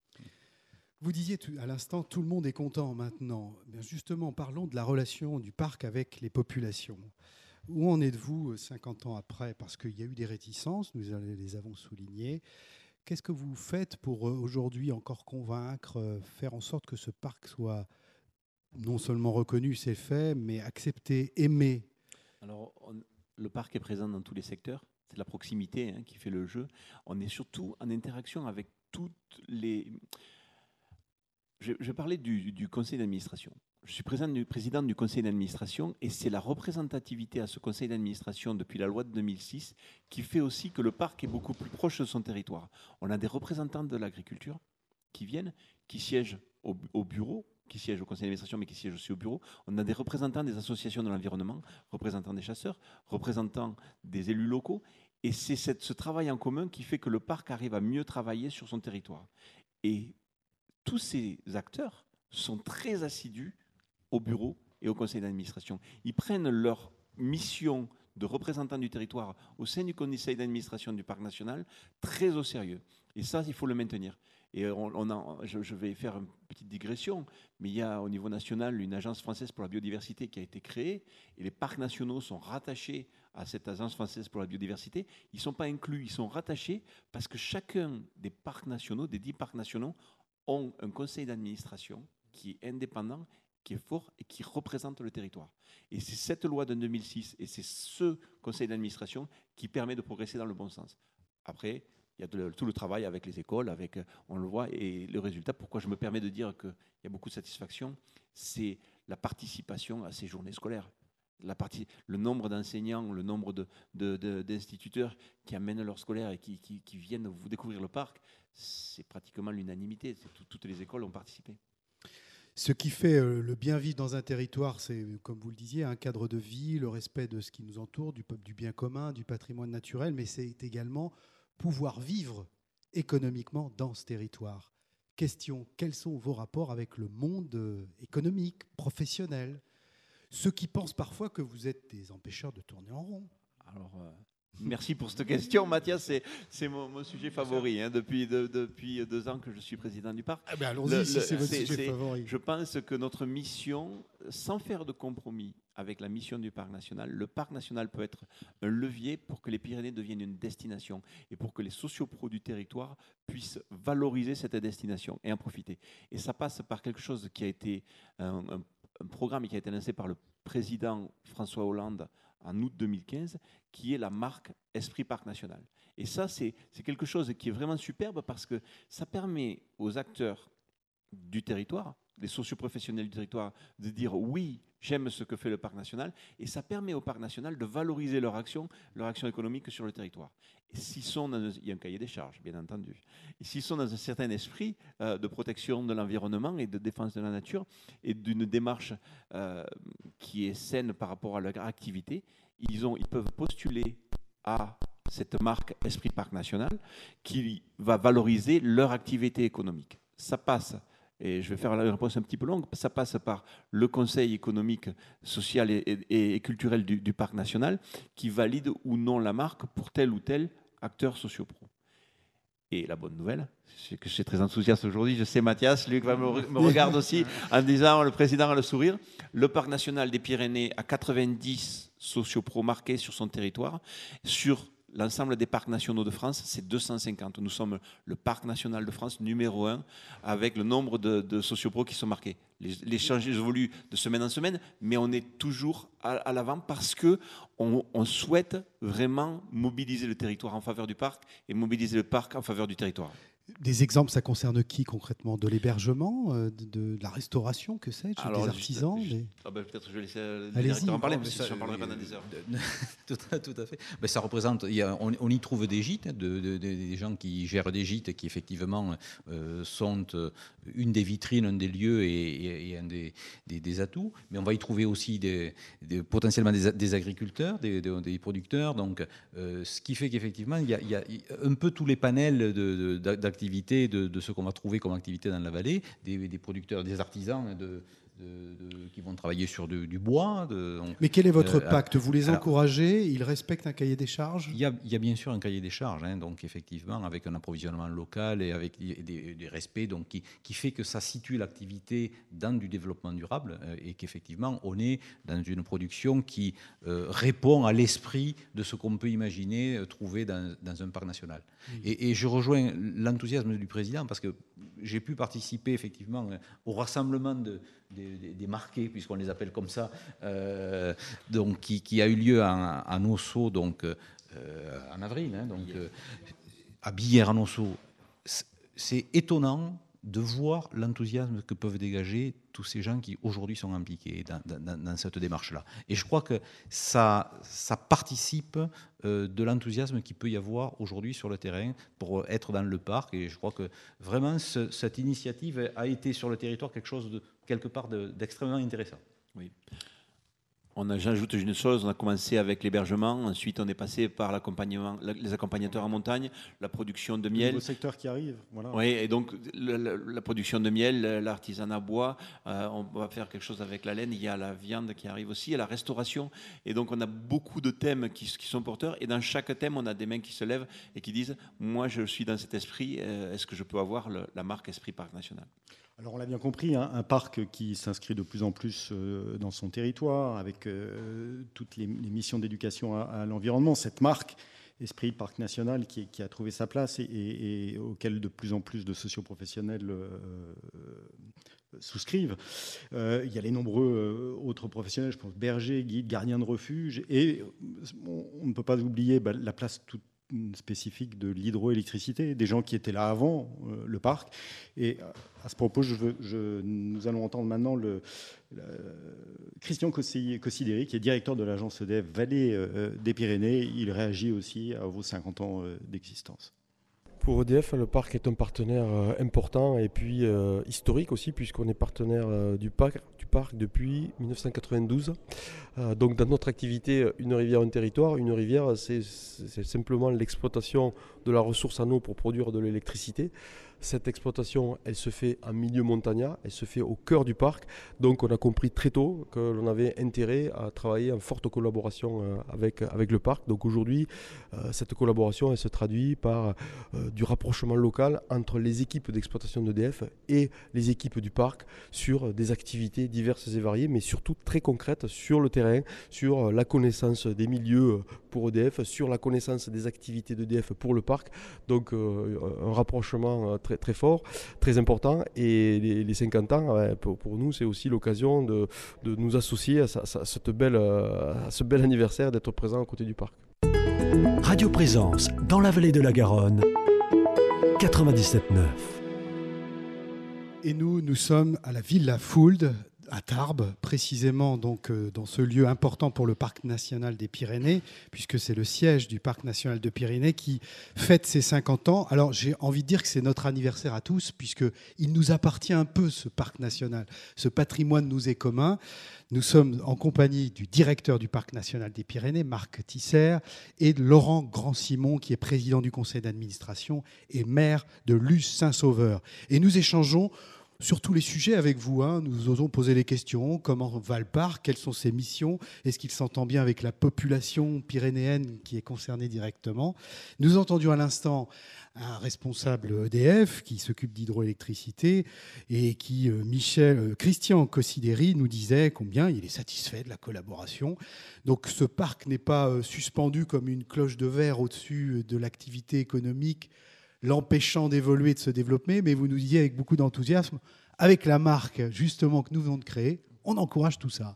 Vous disiez à l'instant, tout le monde est content maintenant. Bien justement, parlons de la relation du parc avec les populations. Où en êtes-vous cinquante ans après? Parce qu'il y a eu des réticences, nous les avons soulignées. Qu'est-ce que vous faites pour aujourd'hui encore convaincre, faire en sorte que ce parc soit non seulement reconnu, c'est fait, mais accepté, aimé? Alors, on, le parc est présent dans tous les secteurs. C'est la proximité hein, qui fait le jeu. On est surtout en interaction avec toutes les... Je, je parlais du, du conseil d'administration. Je suis président du, président du conseil d'administration et c'est la représentativité à ce conseil d'administration depuis la loi de deux mille six qui fait aussi que le parc est beaucoup plus proche de son territoire. On a des représentants de l'agriculture qui viennent, qui siègent au, au bureau, qui siègent au conseil d'administration mais qui siègent aussi au bureau. On a des représentants des associations de l'environnement, représentants des chasseurs, représentants des élus locaux. Et c'est ce travail en commun qui fait que le parc arrive à mieux travailler sur son territoire. Et tous ces acteurs sont très assidus au bureau et au conseil d'administration. Ils prennent leur mission de représentants du territoire au sein du conseil d'administration du Parc national très au sérieux. Et ça, il faut le maintenir. Et on, on a, je, je vais faire une petite digression, mais il y a au niveau national une agence française pour la biodiversité qui a été créée et les parcs nationaux sont rattachés à cette agence française pour la biodiversité. Ils ne sont pas inclus, ils sont rattachés parce que chacun des parcs nationaux, des dix parcs nationaux, ont un conseil d'administration qui est indépendant, qui est fort et qui représente le territoire. Et c'est cette loi de deux mille six et c'est ce conseil d'administration qui permet de progresser dans le bon sens. Après, il y a de, tout le travail avec les écoles, avec, on le voit, et le résultat, pourquoi je me permets de dire qu'il y a beaucoup de satisfaction, c'est la participation à ces journées scolaires. La partie, le nombre d'enseignants, le nombre de, de, de, d'instituteurs qui amènent leurs scolaires et qui, qui, qui viennent vous découvrir le parc, c'est pratiquement l'unanimité. Tout, toutes les écoles ont participé. Ce qui fait le bien vivre dans un territoire, c'est, comme vous le disiez, un cadre de vie, le respect de ce qui nous entoure, du, du bien commun, du patrimoine naturel, mais c'est également pouvoir vivre économiquement dans ce territoire. Question, quels sont vos rapports avec le monde économique, professionnel ? Ceux qui pensent parfois que vous êtes des empêcheurs de tourner en rond. Alors, euh, merci pour cette question, Mathias. C'est, c'est mon, mon sujet favori hein, depuis, de, depuis deux ans que je suis président du parc. Ah ben allons-y, le, si le, c'est votre c'est, sujet c'est, favori. Je pense que notre mission, sans faire de compromis avec la mission du parc national, le parc national peut être un levier pour que les Pyrénées deviennent une destination et pour que les sociopros du territoire puissent valoriser cette destination et en profiter. Et ça passe par quelque chose qui a été un, un un programme qui a été lancé par le président François Hollande en août deux mille quinze, qui est la marque Esprit Parc National. Et ça, c'est, c'est quelque chose qui est vraiment superbe parce que ça permet aux acteurs du territoire, les socioprofessionnels du territoire, de dire oui, j'aime ce que fait le Parc National, et ça permet au Parc National de valoriser leur action, leur action économique sur le territoire. Et s'ils sont dans un, il y a un cahier des charges, bien entendu. Et s'ils sont dans un certain esprit euh, de protection de l'environnement et de défense de la nature et d'une démarche euh, qui est saine par rapport à leur activité, ils, ont, ils peuvent postuler à cette marque Esprit Parc National qui va valoriser leur activité économique. Ça passe. Et je vais faire la réponse un petit peu longue, ça passe par le Conseil économique, social et, et, et culturel du, du Parc national qui valide ou non la marque pour tel ou tel acteur sociopro. Et la bonne nouvelle, c'est que je suis très enthousiaste aujourd'hui, je sais Mathias, Luc va me, me regarde aussi en disant, le président a le sourire, le Parc national des Pyrénées a quatre-vingt-dix sociopros marqués sur son territoire, sur l'ensemble des parcs nationaux de France, c'est deux cent cinquante. Nous sommes le parc national de France numéro un avec le nombre de, de sociopros qui sont marqués. Les, les changements évoluent de semaine en semaine, mais on est toujours à, à l'avant parce qu'on on souhaite vraiment mobiliser le territoire en faveur du parc et mobiliser le parc en faveur du territoire. Des exemples, ça concerne qui concrètement ? De l'hébergement, de, de la restauration, que sais-je, des artisans je, je, des... ah ben, peut-être que je vais laisser le Allez-y, directeur en parler, non, parce que je n'en parlerai pas dans des heures. tout, à, tout à fait. Ben, ça représente, il y a, on, on y trouve des gîtes, de, de, de, des gens qui gèrent des gîtes qui effectivement euh, sont une des vitrines, un des lieux et, et, et un des, des, des atouts. Mais on va y trouver aussi des, des, potentiellement des, des agriculteurs, des, des, des producteurs. Donc, euh, ce qui fait qu'effectivement, il y, a, il y a un peu tous les panels de, de, d'activités de, de ce qu'on va trouver comme activité dans la vallée, des, des producteurs, des artisans de, de, de, qui vont travailler sur de, du bois. De, donc, Mais quel est votre euh, pacte ? Vous les alors, encouragez ? Ils respectent un cahier des charges ? il y, a, il y a bien sûr un cahier des charges, hein, donc effectivement, avec un approvisionnement local et avec des, des respects donc, qui, qui fait que ça situe l'activité dans du développement durable euh, et qu'effectivement, on est dans une production qui euh, répond à l'esprit de ce qu'on peut imaginer euh, trouver dans, dans un parc national. Mmh. Et, et je rejoins l'enthousiasme du président parce que j'ai pu participer effectivement au rassemblement de, des, des, des marqués, puisqu'on les appelle comme ça, euh, donc, qui, qui a eu lieu à, à Nosso donc, euh, en avril, hein, donc, euh, à Billère à Nosso. C'est étonnant de voir l'enthousiasme que peuvent dégager tous ces gens qui aujourd'hui sont impliqués dans, dans, dans cette démarche-là. Et je crois que ça, ça participe euh, de l'enthousiasme qu'il peut y avoir aujourd'hui sur le terrain pour être dans le parc. Et je crois que vraiment ce, cette initiative a été sur le territoire quelque chose de quelque part de, d'extrêmement intéressant. Oui. On a, j'ajoute une chose, on a commencé avec l'hébergement, ensuite on est passé par l'accompagnement, les accompagnateurs en montagne, la production de miel. Le nouveau secteur qui arrive, voilà. Oui, et donc le, le, la production de miel, l'artisanat bois, euh, on va faire quelque chose avec la laine, il y a la viande qui arrive aussi, il y a la restauration, et donc on a beaucoup de thèmes qui, qui sont porteurs, et dans chaque thème on a des mains qui se lèvent et qui disent, moi je suis dans cet esprit, euh, est-ce que je peux avoir le, la marque Esprit Parc National ? Alors on l'a bien compris, hein, un parc qui s'inscrit de plus en plus euh, dans son territoire, avec euh, toutes les, les missions d'éducation à, à l'environnement. Cette marque, Esprit Parc National, qui, qui a trouvé sa place et, et, et auquel de plus en plus de socioprofessionnels euh, souscrivent. Euh, il y a les nombreux euh, autres professionnels, je pense bergers, guides, gardiens de refuge, et on, on ne peut pas oublier bah, la place toute spécifique de l'hydroélectricité, des gens qui étaient là avant euh, le parc. Et à ce propos, je veux, je, nous allons entendre maintenant le, le, Christian Cossideri, qui est directeur de l'agence E D F Vallée euh, des Pyrénées. Il réagit aussi à vos cinquante ans euh, d'existence. Pour E D F, le parc est un partenaire euh, important et puis euh, historique aussi, puisqu'on est partenaire euh, du, parc, du parc depuis mille neuf cent quatre-vingt-douze. Euh, donc dans notre activité, une rivière, un territoire, une rivière, c'est, c'est simplement l'exploitation de la ressource en eau pour produire de l'électricité. Cette exploitation, elle se fait en milieu montagnard, elle se fait au cœur du parc. Donc on a compris très tôt que l'on avait intérêt à travailler en forte collaboration avec, avec le parc. Donc aujourd'hui, cette collaboration, elle se traduit par du rapprochement local entre les équipes d'exploitation d'E D F et les équipes du parc sur des activités diverses et variées, mais surtout très concrètes sur le terrain, sur la connaissance des milieux pour E D F, sur la connaissance des activités d'E D F pour le parc. Donc un rapprochement très Très, très fort, très important, et les, les cinquante ans, pour, pour nous, c'est aussi l'occasion de, de nous associer à, à, à, cette belle, à ce bel anniversaire, d'être présent à côté du parc. Radio Présence, dans la vallée de la Garonne, quatre-vingt-dix-sept neuf. Et nous, nous sommes à la Villa Fould, à Tarbes, précisément donc euh, dans ce lieu important pour le Parc national des Pyrénées, puisque c'est le siège du Parc national de Pyrénées qui fête ses cinquante ans. Alors j'ai envie de dire que c'est notre anniversaire à tous, puisqu'il nous appartient un peu, ce Parc national. Ce patrimoine nous est commun. Nous sommes en compagnie du directeur du Parc national des Pyrénées, Marc Tisser, et de Laurent Grand-Simon, qui est président du conseil d'administration et maire de Luz-Saint-Sauveur. Et nous échangeons sur tous les sujets avec vous, hein. Nous osons poser les questions. Comment va le parc? Quelles sont ses missions? Est-ce qu'il s'entend bien avec la population pyrénéenne qui est concernée directement? Nous entendions à l'instant un responsable E D F qui s'occupe d'hydroélectricité et qui, euh, Michel, euh, Christian Cossideri, nous disait combien il est satisfait de la collaboration. Donc ce parc n'est pas euh, suspendu comme une cloche de verre au-dessus de l'activité économique, l'empêchant d'évoluer, de se développer, mais vous nous disiez avec beaucoup d'enthousiasme, avec la marque justement que nous venons de créer, on encourage tout ça.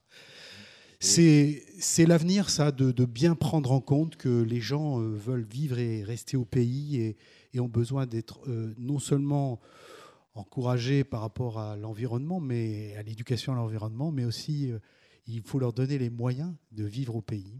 C'est, c'est l'avenir, ça, de, de bien prendre en compte que les gens euh, veulent vivre et rester au pays et, et ont besoin d'être euh, non seulement encouragés par rapport à l'environnement, mais à l'éducation à l'environnement, mais aussi euh, il faut leur donner les moyens de vivre au pays.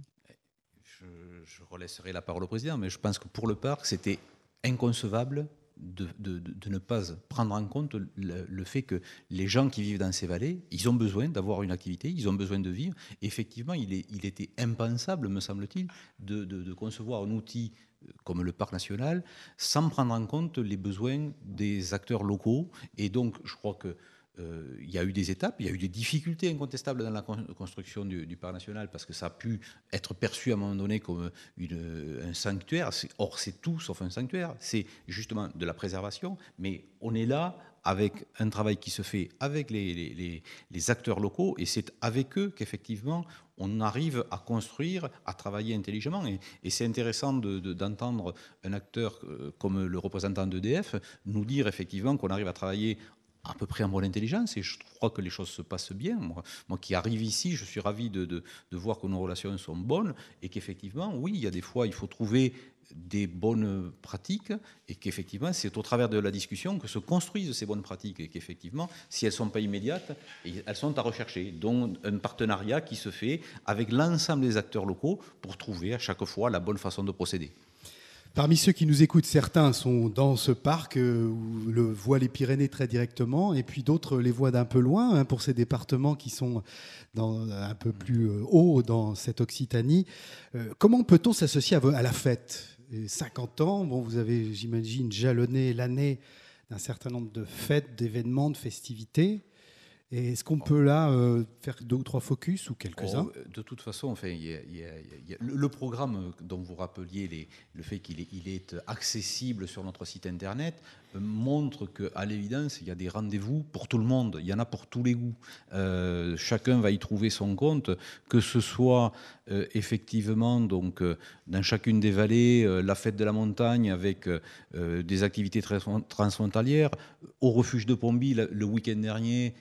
Je, je relaisserai la parole au président, mais je pense que pour le parc, c'était inconcevable de, de, de ne pas prendre en compte le, le fait que les gens qui vivent dans ces vallées, ils ont besoin d'avoir une activité, ils ont besoin de vivre. Effectivement, il, est, il était impensable, me semble-t-il, de, de, de concevoir un outil comme le parc national sans prendre en compte les besoins des acteurs locaux. Et donc, je crois que Euh, il y a eu des étapes, il y a eu des difficultés incontestables dans la construction du, du parc national parce que ça a pu être perçu à un moment donné comme une, un sanctuaire. Or, c'est tout sauf un sanctuaire. C'est justement de la préservation, mais on est là avec un travail qui se fait avec les, les, les acteurs locaux et c'est avec eux qu'effectivement on arrive à construire, à travailler intelligemment. Et, et c'est intéressant de, de, d'entendre un acteur comme le représentant d'E D F nous dire effectivement qu'on arrive à travailler à peu près en bonne intelligence, et je crois que les choses se passent bien. Moi, moi qui arrive ici, je suis ravi de, de, de voir que nos relations sont bonnes, et qu'effectivement, oui, il y a des fois, il faut trouver des bonnes pratiques, et qu'effectivement, c'est au travers de la discussion que se construisent ces bonnes pratiques, et qu'effectivement, si elles ne sont pas immédiates, elles sont à rechercher, dont un partenariat qui se fait avec l'ensemble des acteurs locaux pour trouver à chaque fois la bonne façon de procéder. Parmi ceux qui nous écoutent, certains sont dans ce parc euh, où le voient les Pyrénées très directement, et puis d'autres les voient d'un peu loin, hein, pour ces départements qui sont dans, un peu plus euh, haut dans cette Occitanie. Euh, comment peut-on s'associer à, à la fête ? cinquante ans, bon, vous avez, j'imagine, jalonné l'année d'un certain nombre de fêtes, d'événements, de festivités. Et est-ce qu'on peut là euh, faire deux ou trois focus ou quelques-uns ? oh, De toute façon, enfin, il y a, il y a, il y a, le programme dont vous rappeliez, les, le fait qu'il est, il est accessible sur notre site internet, euh, montre qu'à l'évidence, il y a des rendez-vous pour tout le monde. Il y en a pour tous les goûts. Euh, chacun va y trouver son compte, que ce soit euh, effectivement donc, euh, dans chacune des vallées, euh, la fête de la montagne avec euh, des activités très transfrontalières. Au refuge de Pomby, le, le week-end dernier, c'est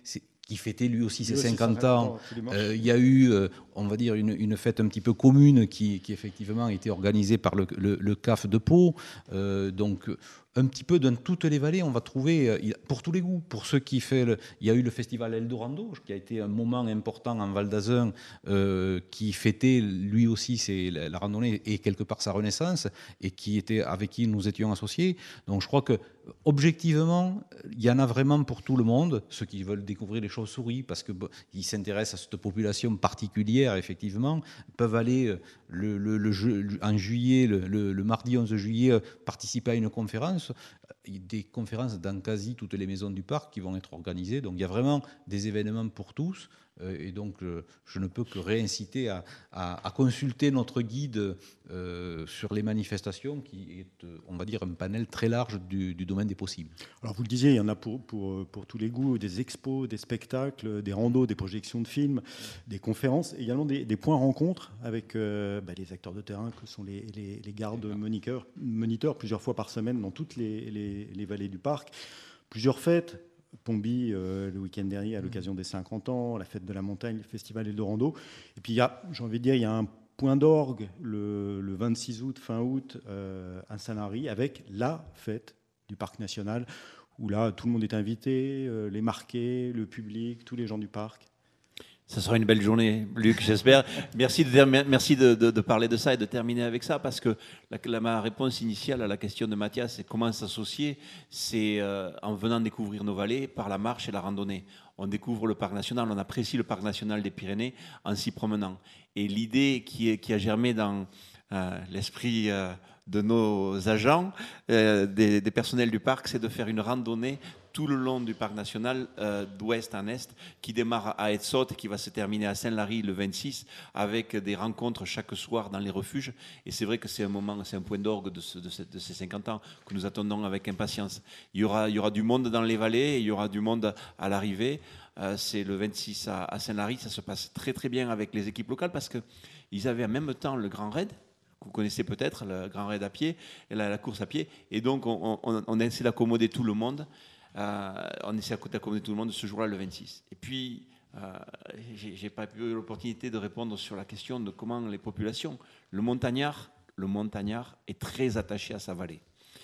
qui fêtait lui aussi ses lui aussi cinquante cinquante ans. ans, tous les dimanches. Euh, il y a eu, euh, on va dire, une, une fête un petit peu commune qui, qui effectivement a été organisée par le, le, le C A F de Pau. Euh, donc, un petit peu dans toutes les vallées, on va trouver, euh, pour tous les goûts. Pour ceux qui fait, le, il y a eu le festival Eldorado, qui a été un moment important en Val d'Azun, euh, qui fêtait lui aussi c'est la, la randonnée et quelque part sa renaissance, et qui était avec qui nous étions associés. Donc, je crois que objectivement, il y en a vraiment pour tout le monde. Ceux qui veulent découvrir les chauves-souris, parce qu'ils bon, s'intéressent à cette population particulière, effectivement, peuvent aller le, le, le jeu, en juillet, le, le, le mardi onze juillet, participer à une conférence. Des conférences dans quasi toutes les maisons du parc qui vont être organisées. Donc il y a vraiment des événements pour tous. Et donc je ne peux que réinciter à, à, à consulter notre guide euh, sur les manifestations, qui est, on va dire, un panel très large du, du domaine des possibles. Alors vous le disiez, il y en a pour, pour, pour tous les goûts, des expos, des spectacles, des randos, des projections de films, des conférences, également des, des points rencontres avec euh, bah, les acteurs de terrain que sont les, les, les gardes moniteurs, moniteurs plusieurs fois par semaine dans toutes les, les, les vallées du parc. Plusieurs fêtes. Pomby, euh, le week-end dernier, à l'occasion des cinquante ans, la fête de la montagne, le festival Eldorado. Et puis, il y a, j'ai envie de dire, il y a un point d'orgue le, le vingt-six août, fin août, euh, à Sanary, avec la fête du parc national, où là, tout le monde est invité, euh, les marqués, le public, tous les gens du parc. Ça sera une belle journée, Luc, j'espère. Merci, de, merci de, de, de parler de ça et de terminer avec ça, parce que la, la, ma réponse initiale à la question de Mathias, c'est comment s'associer. C'est euh, en venant découvrir nos vallées par la marche et la randonnée. On découvre le parc national, on apprécie le parc national des Pyrénées en s'y promenant. Et l'idée qui, est, qui a germé dans euh, l'esprit euh, de nos agents, euh, des, des personnels du parc, c'est de faire une randonnée tout le long du parc national, euh, d'ouest en est, qui démarre à Etsotte et qui va se terminer à Saint-Lary le vingt-six, avec des rencontres chaque soir dans les refuges. Et c'est vrai que c'est un moment, c'est un point d'orgue de, ce, de, ce, de ces cinquante ans que nous attendons avec impatience. Il y aura, il y aura du monde dans les vallées, et il y aura du monde à l'arrivée. Euh, c'est le vingt-six à, à Saint-Lary, ça se passe très très bien avec les équipes locales, parce qu'ils avaient en même temps le Grand Raid, que vous connaissez peut-être, le Grand Raid à pied, et la, la course à pied. Et donc on, on, on essaie d'accommoder tout le monde. Euh, on essaie d'accommoder tout le monde ce jour-là, le vingt-six. Et puis, euh, j'ai, j'ai pas eu l'opportunité de répondre sur la question de comment les populations. Le montagnard, le montagnard est très attaché à sa vallée.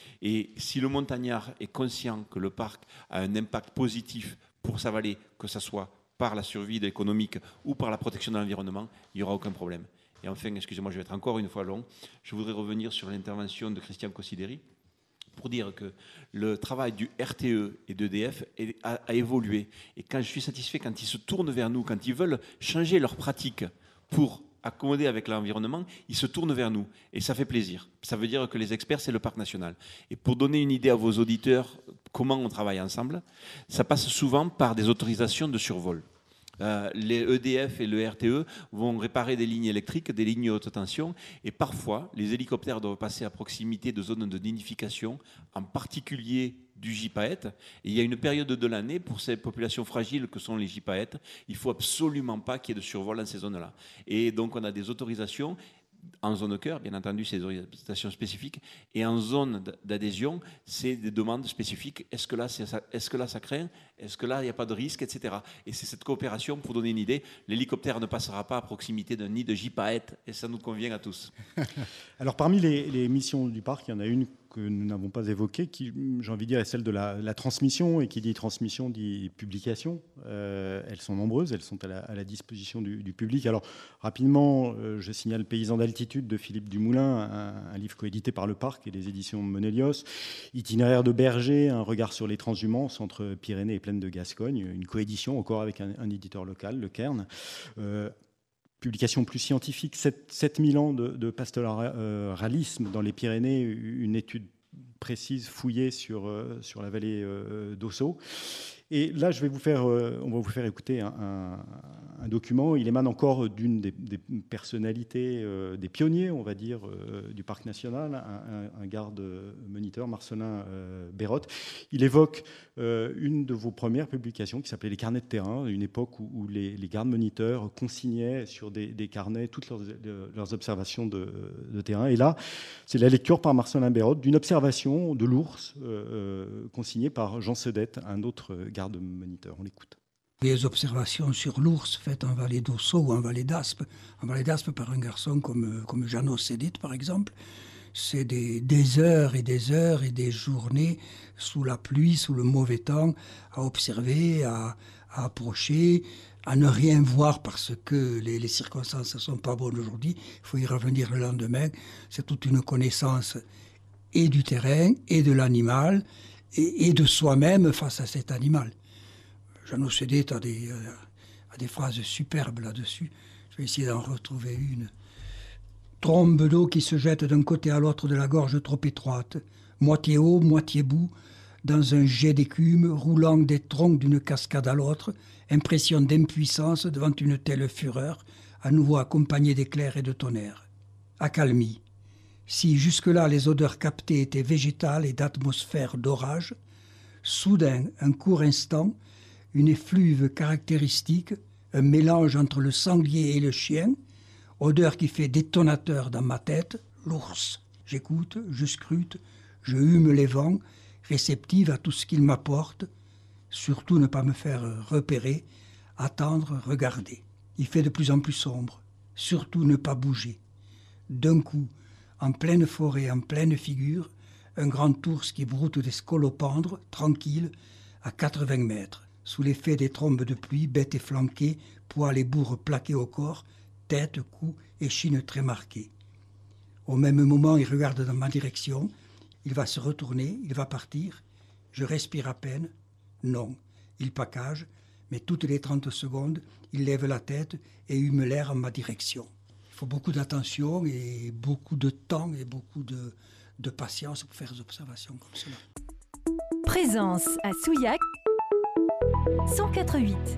Et si le montagnard est conscient que le parc a un impact positif pour sa vallée, que ce soit par la survie économique ou par la protection de l'environnement, il n'y aura aucun problème. Et enfin, excusez-moi, je vais être encore une fois long. Je voudrais revenir sur l'intervention de Christian Cossideri, pour dire que le travail du R T E et d'E D F a, a évolué. Et quand je suis satisfait, quand ils se tournent vers nous, quand ils veulent changer leurs pratiques pour accommoder avec l'environnement, ils se tournent vers nous. Et ça fait plaisir. Ça veut dire que les experts, c'est le parc national. Et pour donner une idée à vos auditeurs comment on travaille ensemble, ça passe souvent par des autorisations de survol. Euh, les E D F et le R T E vont réparer des lignes électriques, des lignes haute tension, et parfois les hélicoptères doivent passer à proximité de zones de nidification, en particulier du gypaète. Et il y a une période de l'année pour ces populations fragiles que sont les gypaètes, il ne faut absolument pas qu'il y ait de survol dans ces zones-là. Et donc on a des autorisations en zone cœur, bien entendu, c'est des autorisations spécifiques, et en zone d'adhésion, c'est des demandes spécifiques. Est-ce que là, c'est ça, est-ce que là, ça craint? Est-ce que là, il n'y a pas de risque, et cetera. Et c'est cette coopération, pour donner une idée, l'hélicoptère ne passera pas à proximité d'un nid de gypaète, et ça nous convient à tous. Alors, parmi les, les missions du parc, il y en a une que nous n'avons pas évoquée, qui, j'ai envie de dire, est celle de la, la transmission, et qui dit transmission dit publication. Euh, elles sont nombreuses, elles sont à la, à la disposition du, du public. Alors, rapidement, euh, je signale Paysans d'altitude de Philippe Dumoulin, un, un livre coédité par le parc et les éditions Monelios. Itinéraire de berger, un regard sur les transhumances entre Pyrénées et Plaine de Gascogne, une coédition encore avec un, un éditeur local, le Cairn. Euh, Publication plus scientifique, sept mille ans de, de pastoralisme dans les Pyrénées, une étude précise, fouillée sur, euh, sur la vallée euh, d'Ossau. Et là, je vais vous faire, euh, on va vous faire écouter un, un, un document. Il émane encore d'une des, des personnalités, euh, des pionniers, on va dire, euh, du parc national, un, un, un garde-moniteur, Marcelin euh, Bérotte. Il évoque euh, une de vos premières publications qui s'appelait Les carnets de terrain, une époque où, où les, les gardes-moniteurs consignaient sur des, des carnets toutes leurs, leurs observations de, de terrain. Et là, c'est la lecture par Marcelin Bérotte d'une observation de l'ours euh, consignée par Jean Sedette, un autre garde de moniteur. On l'écoute. Les observations sur l'ours faites en vallée d'Ossau ou en vallée d'Aspe, en vallée d'Aspe par un garçon comme, comme Jeannot Sédit par exemple, c'est des, des heures et des heures et des journées sous la pluie, sous le mauvais temps, à observer, à, à approcher, à ne rien voir parce que les, les circonstances ne sont pas bonnes aujourd'hui. Il faut y revenir le lendemain. C'est toute une connaissance et du terrain, et de l'animal, et, et de soi-même face à cet animal. Jeannot Sédit a des, euh, a des phrases superbes là-dessus. Je vais essayer d'en retrouver une. Trombe d'eau qui se jette d'un côté à l'autre de la gorge trop étroite, moitié haut, moitié bout, dans un jet d'écume roulant des troncs d'une cascade à l'autre, impression d'impuissance devant une telle fureur, à nouveau accompagnée d'éclairs et de tonnerres. Accalmie. Si jusque-là les odeurs captées étaient végétales et d'atmosphère d'orage, soudain, un court instant, une effluve caractéristique, un mélange entre le sanglier et le chien, odeur qui fait détonateur dans ma tête, l'ours. J'écoute, je scrute, je hume les vents, réceptive à tout ce qu'il m'apporte, surtout ne pas me faire repérer, attendre, regarder. Il fait de plus en plus sombre, surtout ne pas bouger. D'un coup, en pleine forêt, en pleine figure, un grand ours qui broute des scolopendres, tranquille, à quatre-vingts mètres, sous l'effet des trombes de pluie, bête et flanquée, poils et bourres plaqués au corps, tête, cou, échine très marquée. Au même moment, il regarde dans ma direction. Il va se retourner, il va partir. Je respire à peine. Non, il package, mais toutes les trente secondes, il lève la tête et hume l'air en ma direction. Il faut beaucoup d'attention et beaucoup de temps et beaucoup de, de patience pour faire des observations comme cela. Présence à Souillac, cent quatre virgule huit.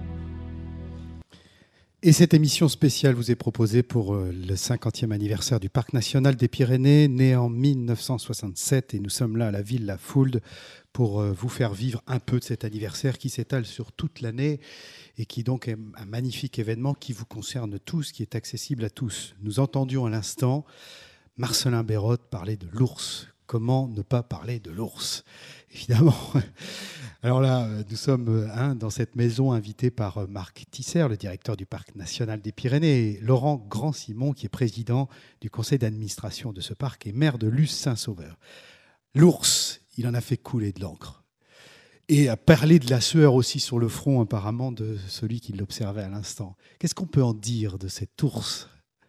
Et cette émission spéciale vous est proposée pour le cinquantième anniversaire du Parc national des Pyrénées, né en mille neuf cent soixante-sept. Et nous sommes là à la Villa Fould pour vous faire vivre un peu de cet anniversaire qui s'étale sur toute l'année et qui donc est un magnifique événement qui vous concerne tous, qui est accessible à tous. Nous entendions à l'instant Marcelin Bérotte parler de l'ours. Comment ne pas parler de l'ours ? Évidemment. Alors là, nous sommes hein, dans cette maison invités par Marc Tisser, le directeur du Parc national des Pyrénées, et Laurent Grand-Simon, qui est président du conseil d'administration de ce parc et maire de Luce-Saint-Sauveur. L'ours, il en a fait couler de l'encre. Et a parlé de la sueur aussi sur le front, apparemment, de celui qui l'observait à l'instant. Qu'est-ce qu'on peut en dire de cet ours ?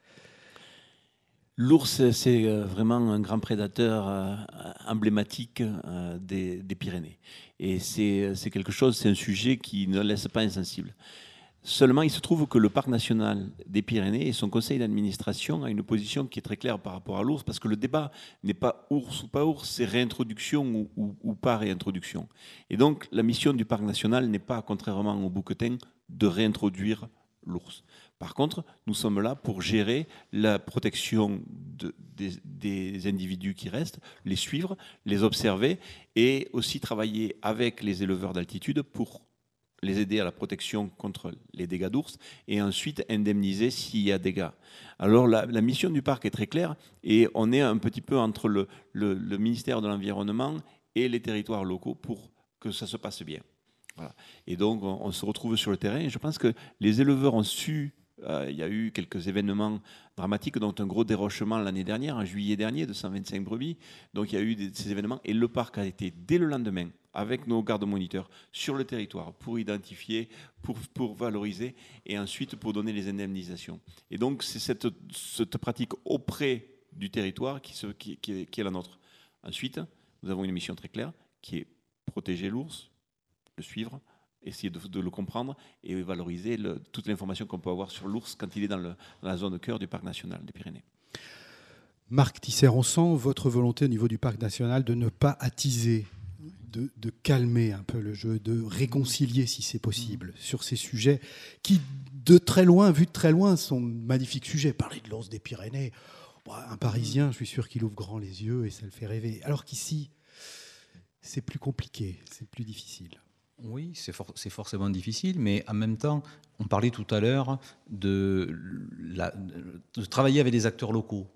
L'ours, c'est vraiment un grand prédateur emblématique des, des Pyrénées. Et c'est, c'est quelque chose, c'est un sujet qui ne laisse pas insensible. Seulement, il se trouve que le Parc national des Pyrénées et son conseil d'administration a une position qui est très claire par rapport à l'ours, parce que le débat n'est pas ours ou pas ours, c'est réintroduction ou, ou, ou pas réintroduction. Et donc, la mission du Parc national n'est pas, contrairement au bouquetin, de réintroduire l'ours. Par contre, nous sommes là pour gérer la protection de, des, des individus qui restent, les suivre, les observer et aussi travailler avec les éleveurs d'altitude pour les aider à la protection contre les dégâts d'ours et ensuite indemniser s'il y a dégâts. Alors la, la mission du parc est très claire et on est un petit peu entre le, le, le ministère de l'Environnement et les territoires locaux pour que ça se passe bien. Voilà. Et donc on, on se retrouve sur le terrain et je pense que les éleveurs ont su. Euh, il y a eu quelques événements dramatiques, dont un gros dérochement l'année dernière, en juillet dernier, de cent vingt-cinq brebis. Donc il y a eu des, ces événements et le parc a été, dès le lendemain, avec nos gardes-moniteurs, sur le territoire, pour identifier, pour, pour valoriser et ensuite pour donner les indemnisations. Et donc c'est cette, cette pratique auprès du territoire qui, se, qui, qui, est, qui est la nôtre. Ensuite, nous avons une mission très claire qui est protéger l'ours, le suivre, essayer de, de le comprendre et valoriser le, toute l'information qu'on peut avoir sur l'ours quand il est dans, le, dans la zone cœur du Parc national des Pyrénées. Marc Tisser, on sent votre volonté au niveau du Parc national de ne pas attiser, de, de calmer un peu le jeu, de réconcilier si c'est possible mmh. sur ces sujets qui, de très loin, vus de très loin, sont magnifiques sujets. Parler de l'ours des Pyrénées, bon, un Parisien, je suis sûr qu'il ouvre grand les yeux et ça le fait rêver. Alors qu'ici, c'est plus compliqué, c'est plus difficile. Oui, c'est, for- c'est forcément difficile, mais en même temps, on parlait tout à l'heure de, la, de travailler avec des acteurs locaux.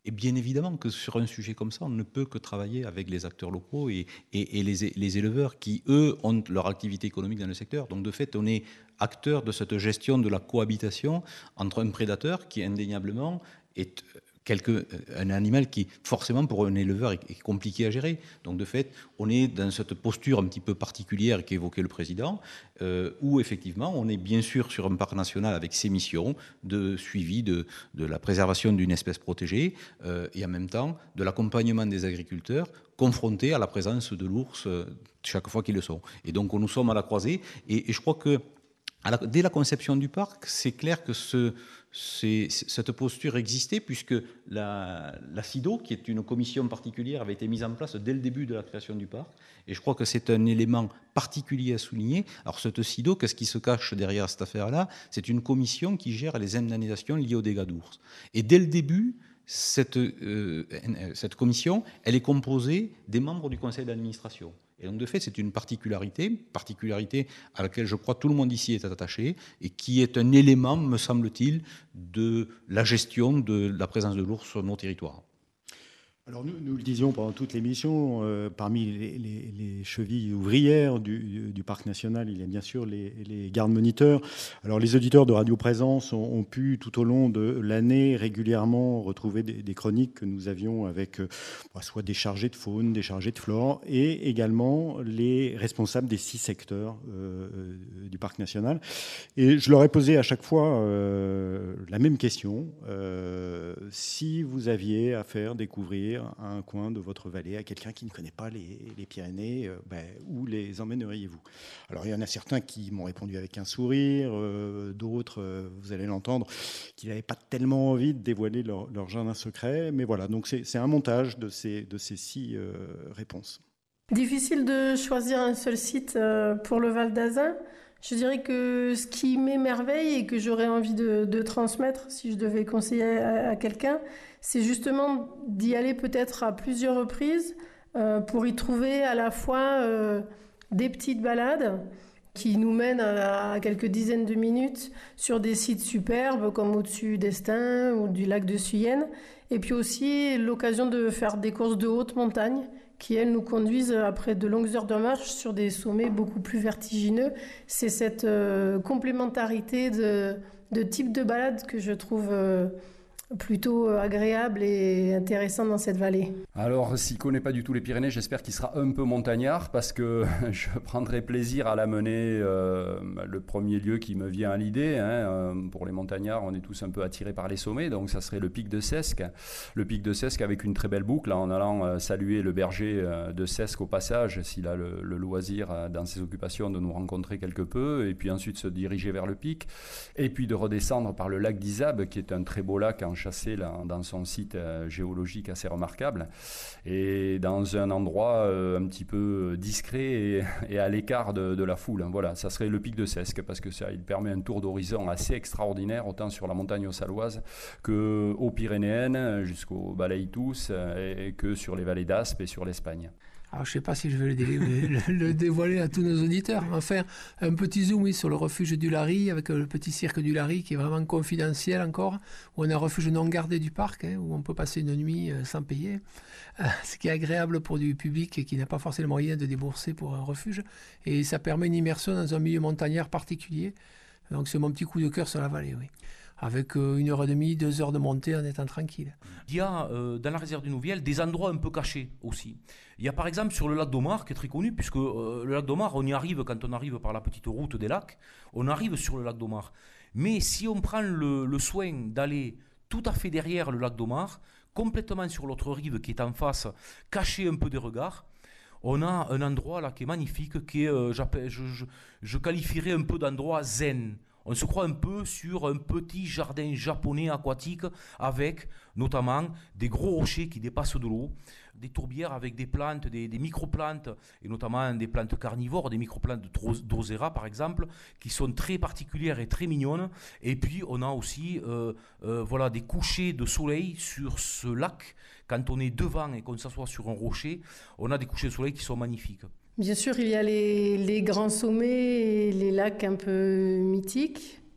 Et bien évidemment que sur un sujet comme ça, on ne peut que travailler avec les acteurs locaux et, et, et les, les éleveurs qui, eux, ont leur activité économique dans le secteur. Donc de fait, on est acteur de cette gestion de la cohabitation entre un prédateur qui indéniablement est quelque, un animal qui, forcément, pour un éleveur, est, est compliqué à gérer. Donc de fait, on est dans cette posture un petit peu particulière qu'évoquait le président, euh, où effectivement, on est bien sûr sur un parc national avec ses missions de suivi de, de la préservation d'une espèce protégée euh, et en même temps de l'accompagnement des agriculteurs confrontés à la présence de l'ours euh, chaque fois qu'ils le sont. Et donc nous sommes à la croisée et, et je crois que à la, dès la conception du parc, c'est clair que ce, c'est, cette posture existait puisque la, la CIDO, qui est une commission particulière, avait été mise en place dès le début de la création du parc. Et je crois que c'est un élément particulier à souligner. Alors cette CIDO, qu'est-ce qui se cache derrière cette affaire-là? C'est une commission qui gère les indemnisations liées aux dégâts d'ours. Et dès le début, cette, euh, cette commission, elle est composée des membres du conseil d'administration. Et donc, de fait, c'est une particularité, particularité à laquelle je crois tout le monde ici est attaché et qui est un élément, me semble-t-il, de la gestion de la présence de l'ours sur nos territoires. Alors nous, nous le disions pendant toute l'émission, euh, parmi les, les, les chevilles ouvrières du, du, du Parc national, il y a bien sûr les, les gardes-moniteurs. Alors les auditeurs de Radio Présence ont, ont pu tout au long de l'année régulièrement retrouver des, des chroniques que nous avions avec euh, soit des chargés de faune, des chargés de flore et également les responsables des six secteurs euh, du Parc national. Et je leur ai posé à chaque fois euh, la même question. Euh, si vous aviez à faire découvrir à un coin de votre vallée à quelqu'un qui ne connaît pas les, les Pyrénées, euh, ben, où les emmèneriez-vous? Alors il y en a certains qui m'ont répondu avec un sourire, euh, d'autres, euh, vous allez l'entendre, qui n'avaient pas tellement envie de dévoiler leur, leur jardin secret. Mais voilà, donc c'est, c'est un montage de ces, de ces six euh, réponses. Difficile de choisir un seul site euh, pour le Val d'Azun. Je dirais que ce qui m'émerveille et que j'aurais envie de, de transmettre, si je devais conseiller à, à quelqu'un, c'est justement d'y aller peut-être à plusieurs reprises euh, pour y trouver à la fois euh, des petites balades qui nous mènent à, à quelques dizaines de minutes sur des sites superbes comme au-dessus d'Estaing ou du lac de Suyenne, et puis aussi l'occasion de faire des courses de haute montagne qui, elles, nous conduisent après de longues heures de marche sur des sommets beaucoup plus vertigineux. C'est cette euh, complémentarité de, de type de balade que je trouve euh, plutôt agréable et intéressant dans cette vallée. Alors, s'il ne connaît pas du tout les Pyrénées, j'espère qu'il sera un peu montagnard parce que je prendrai plaisir à l'amener, euh, le premier lieu qui me vient à l'idée. Hein, euh, pour les montagnards, on est tous un peu attirés par les sommets, donc ça serait le pic de Sesque. Le pic de Sesque avec une très belle boucle, en allant euh, saluer le berger euh, de Sesque au passage, s'il a le, le loisir euh, dans ses occupations de nous rencontrer quelque peu, et puis ensuite se diriger vers le pic, et puis de redescendre par le lac d'Isable, qui est un très beau lac en chassé là, dans son site euh, géologique assez remarquable, et dans un endroit euh, un petit peu discret et, et à l'écart de, de la foule. Voilà, ça serait le pic de Sesque, parce que ça, il permet un tour d'horizon assez extraordinaire, autant sur la montagne haut-saloise qu'aux Pyrénéennes, jusqu'au Balaïtous, et, et que sur les vallées d'Aspe et sur l'Espagne. Alors, je ne sais pas si je vais le, dé- le, le dévoiler à tous nos auditeurs. Enfin, un petit zoom oui, sur le refuge du Lary, avec le petit cirque du Lary qui est vraiment confidentiel encore, où on a un refuge non gardé du parc, hein, où on peut passer une nuit euh, sans payer, euh, ce qui est agréable pour du public qui n'a pas forcément moyen de débourser pour un refuge. Et ça permet une immersion dans un milieu montagnard particulier. Donc, c'est mon petit coup de cœur sur la vallée, oui. Avec euh, une heure et demie, deux heures de montée en étant tranquille. Il y a euh, dans la réserve du Nouviel des endroits un peu cachés aussi. Il y a par exemple sur le lac d'Omar, qui est très connu, puisque euh, le lac d'Omar, on y arrive quand on arrive par la petite route des lacs, on arrive sur le lac d'Omar. Mais si on prend le, le soin d'aller tout à fait derrière le lac d'Omar, complètement sur l'autre rive qui est en face, caché un peu des regards, on a un endroit là qui est magnifique, qui est, euh, j'appelle, je, je, je qualifierais un peu d'endroit zen. On se croit un peu sur un petit jardin japonais aquatique avec notamment des gros rochers qui dépassent de l'eau, des tourbières avec des plantes, des, des microplantes, et notamment des plantes carnivores, des microplantes de Drosera par exemple, qui sont très particulières et très mignonnes. Et puis on a aussi euh, euh, voilà, des couchers de soleil sur ce lac. Quand on est devant et qu'on s'assoit sur un rocher, on a des couchers de soleil qui sont magnifiques. Bien sûr, il y a les, les grands sommets et les lacs un peu mythiques.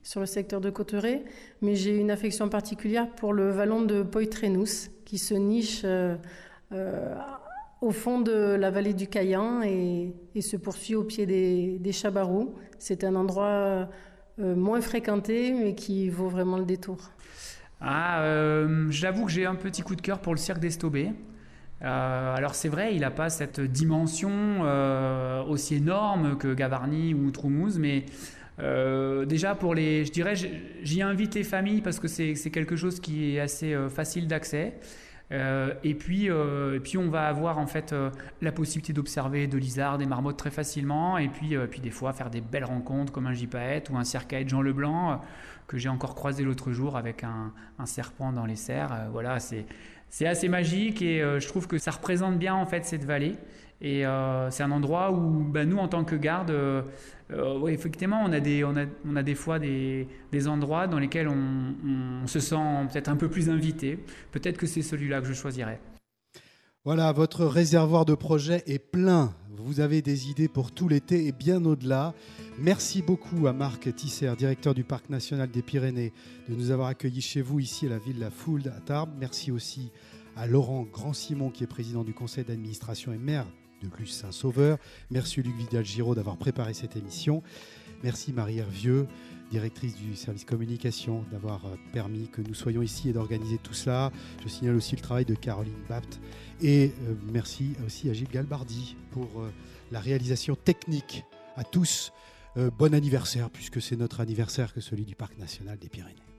sur le secteur de Cauterets, mais j'ai une affection particulière pour le vallon de Poitrenous, qui se niche euh, euh, au fond de la vallée du Caillan et, et se poursuit au pied des, des Chabarous. C'est un endroit euh, moins fréquenté, mais qui vaut vraiment le détour. Ah, euh, j'avoue que j'ai un petit coup de cœur pour le cirque d'Estobé. Euh, alors c'est vrai, il n'a pas cette dimension euh, aussi énorme que Gavarnie ou Troumouze, mais euh, déjà pour les, je dirais, j'y invite les familles parce que c'est, c'est quelque chose qui est assez euh, facile d'accès. Euh, et puis, euh, et puis on va avoir en fait euh, la possibilité d'observer de l'isard, des marmottes très facilement, et puis, euh, puis des fois faire des belles rencontres comme un gypaète ou un circaète Jean Leblanc euh, que j'ai encore croisé l'autre jour avec un, un serpent dans les serres. Euh, voilà, c'est c'est assez magique et euh, je trouve que ça représente bien en fait cette vallée. Et euh, c'est un endroit où ben, nous en tant que garde, euh, euh, ouais, effectivement, on a des, on a, on a des fois des, des endroits dans lesquels on, on se sent peut-être un peu plus invité. Peut-être que c'est celui-là que je choisirais. Voilà, votre réservoir de projets est plein. Vous avez des idées pour tout l'été et bien au-delà. Merci beaucoup à Marc Tisser, directeur du Parc national des Pyrénées, de nous avoir accueillis chez vous ici à la Villa Fould à Tarbes. Merci aussi à Laurent Grand-Simon, qui est président du conseil d'administration et maire de Luce-Saint-Sauveur. Merci Luc Vidal-Giraud d'avoir préparé cette émission. Merci Marie Hervieux, directrice du service communication, d'avoir permis que nous soyons ici et d'organiser tout cela. Je signale aussi le travail de Caroline Bapt. Et euh, merci aussi à Gilles Galbardi pour euh, la réalisation technique. À tous, euh, bon anniversaire, puisque c'est notre anniversaire que celui du Parc national des Pyrénées.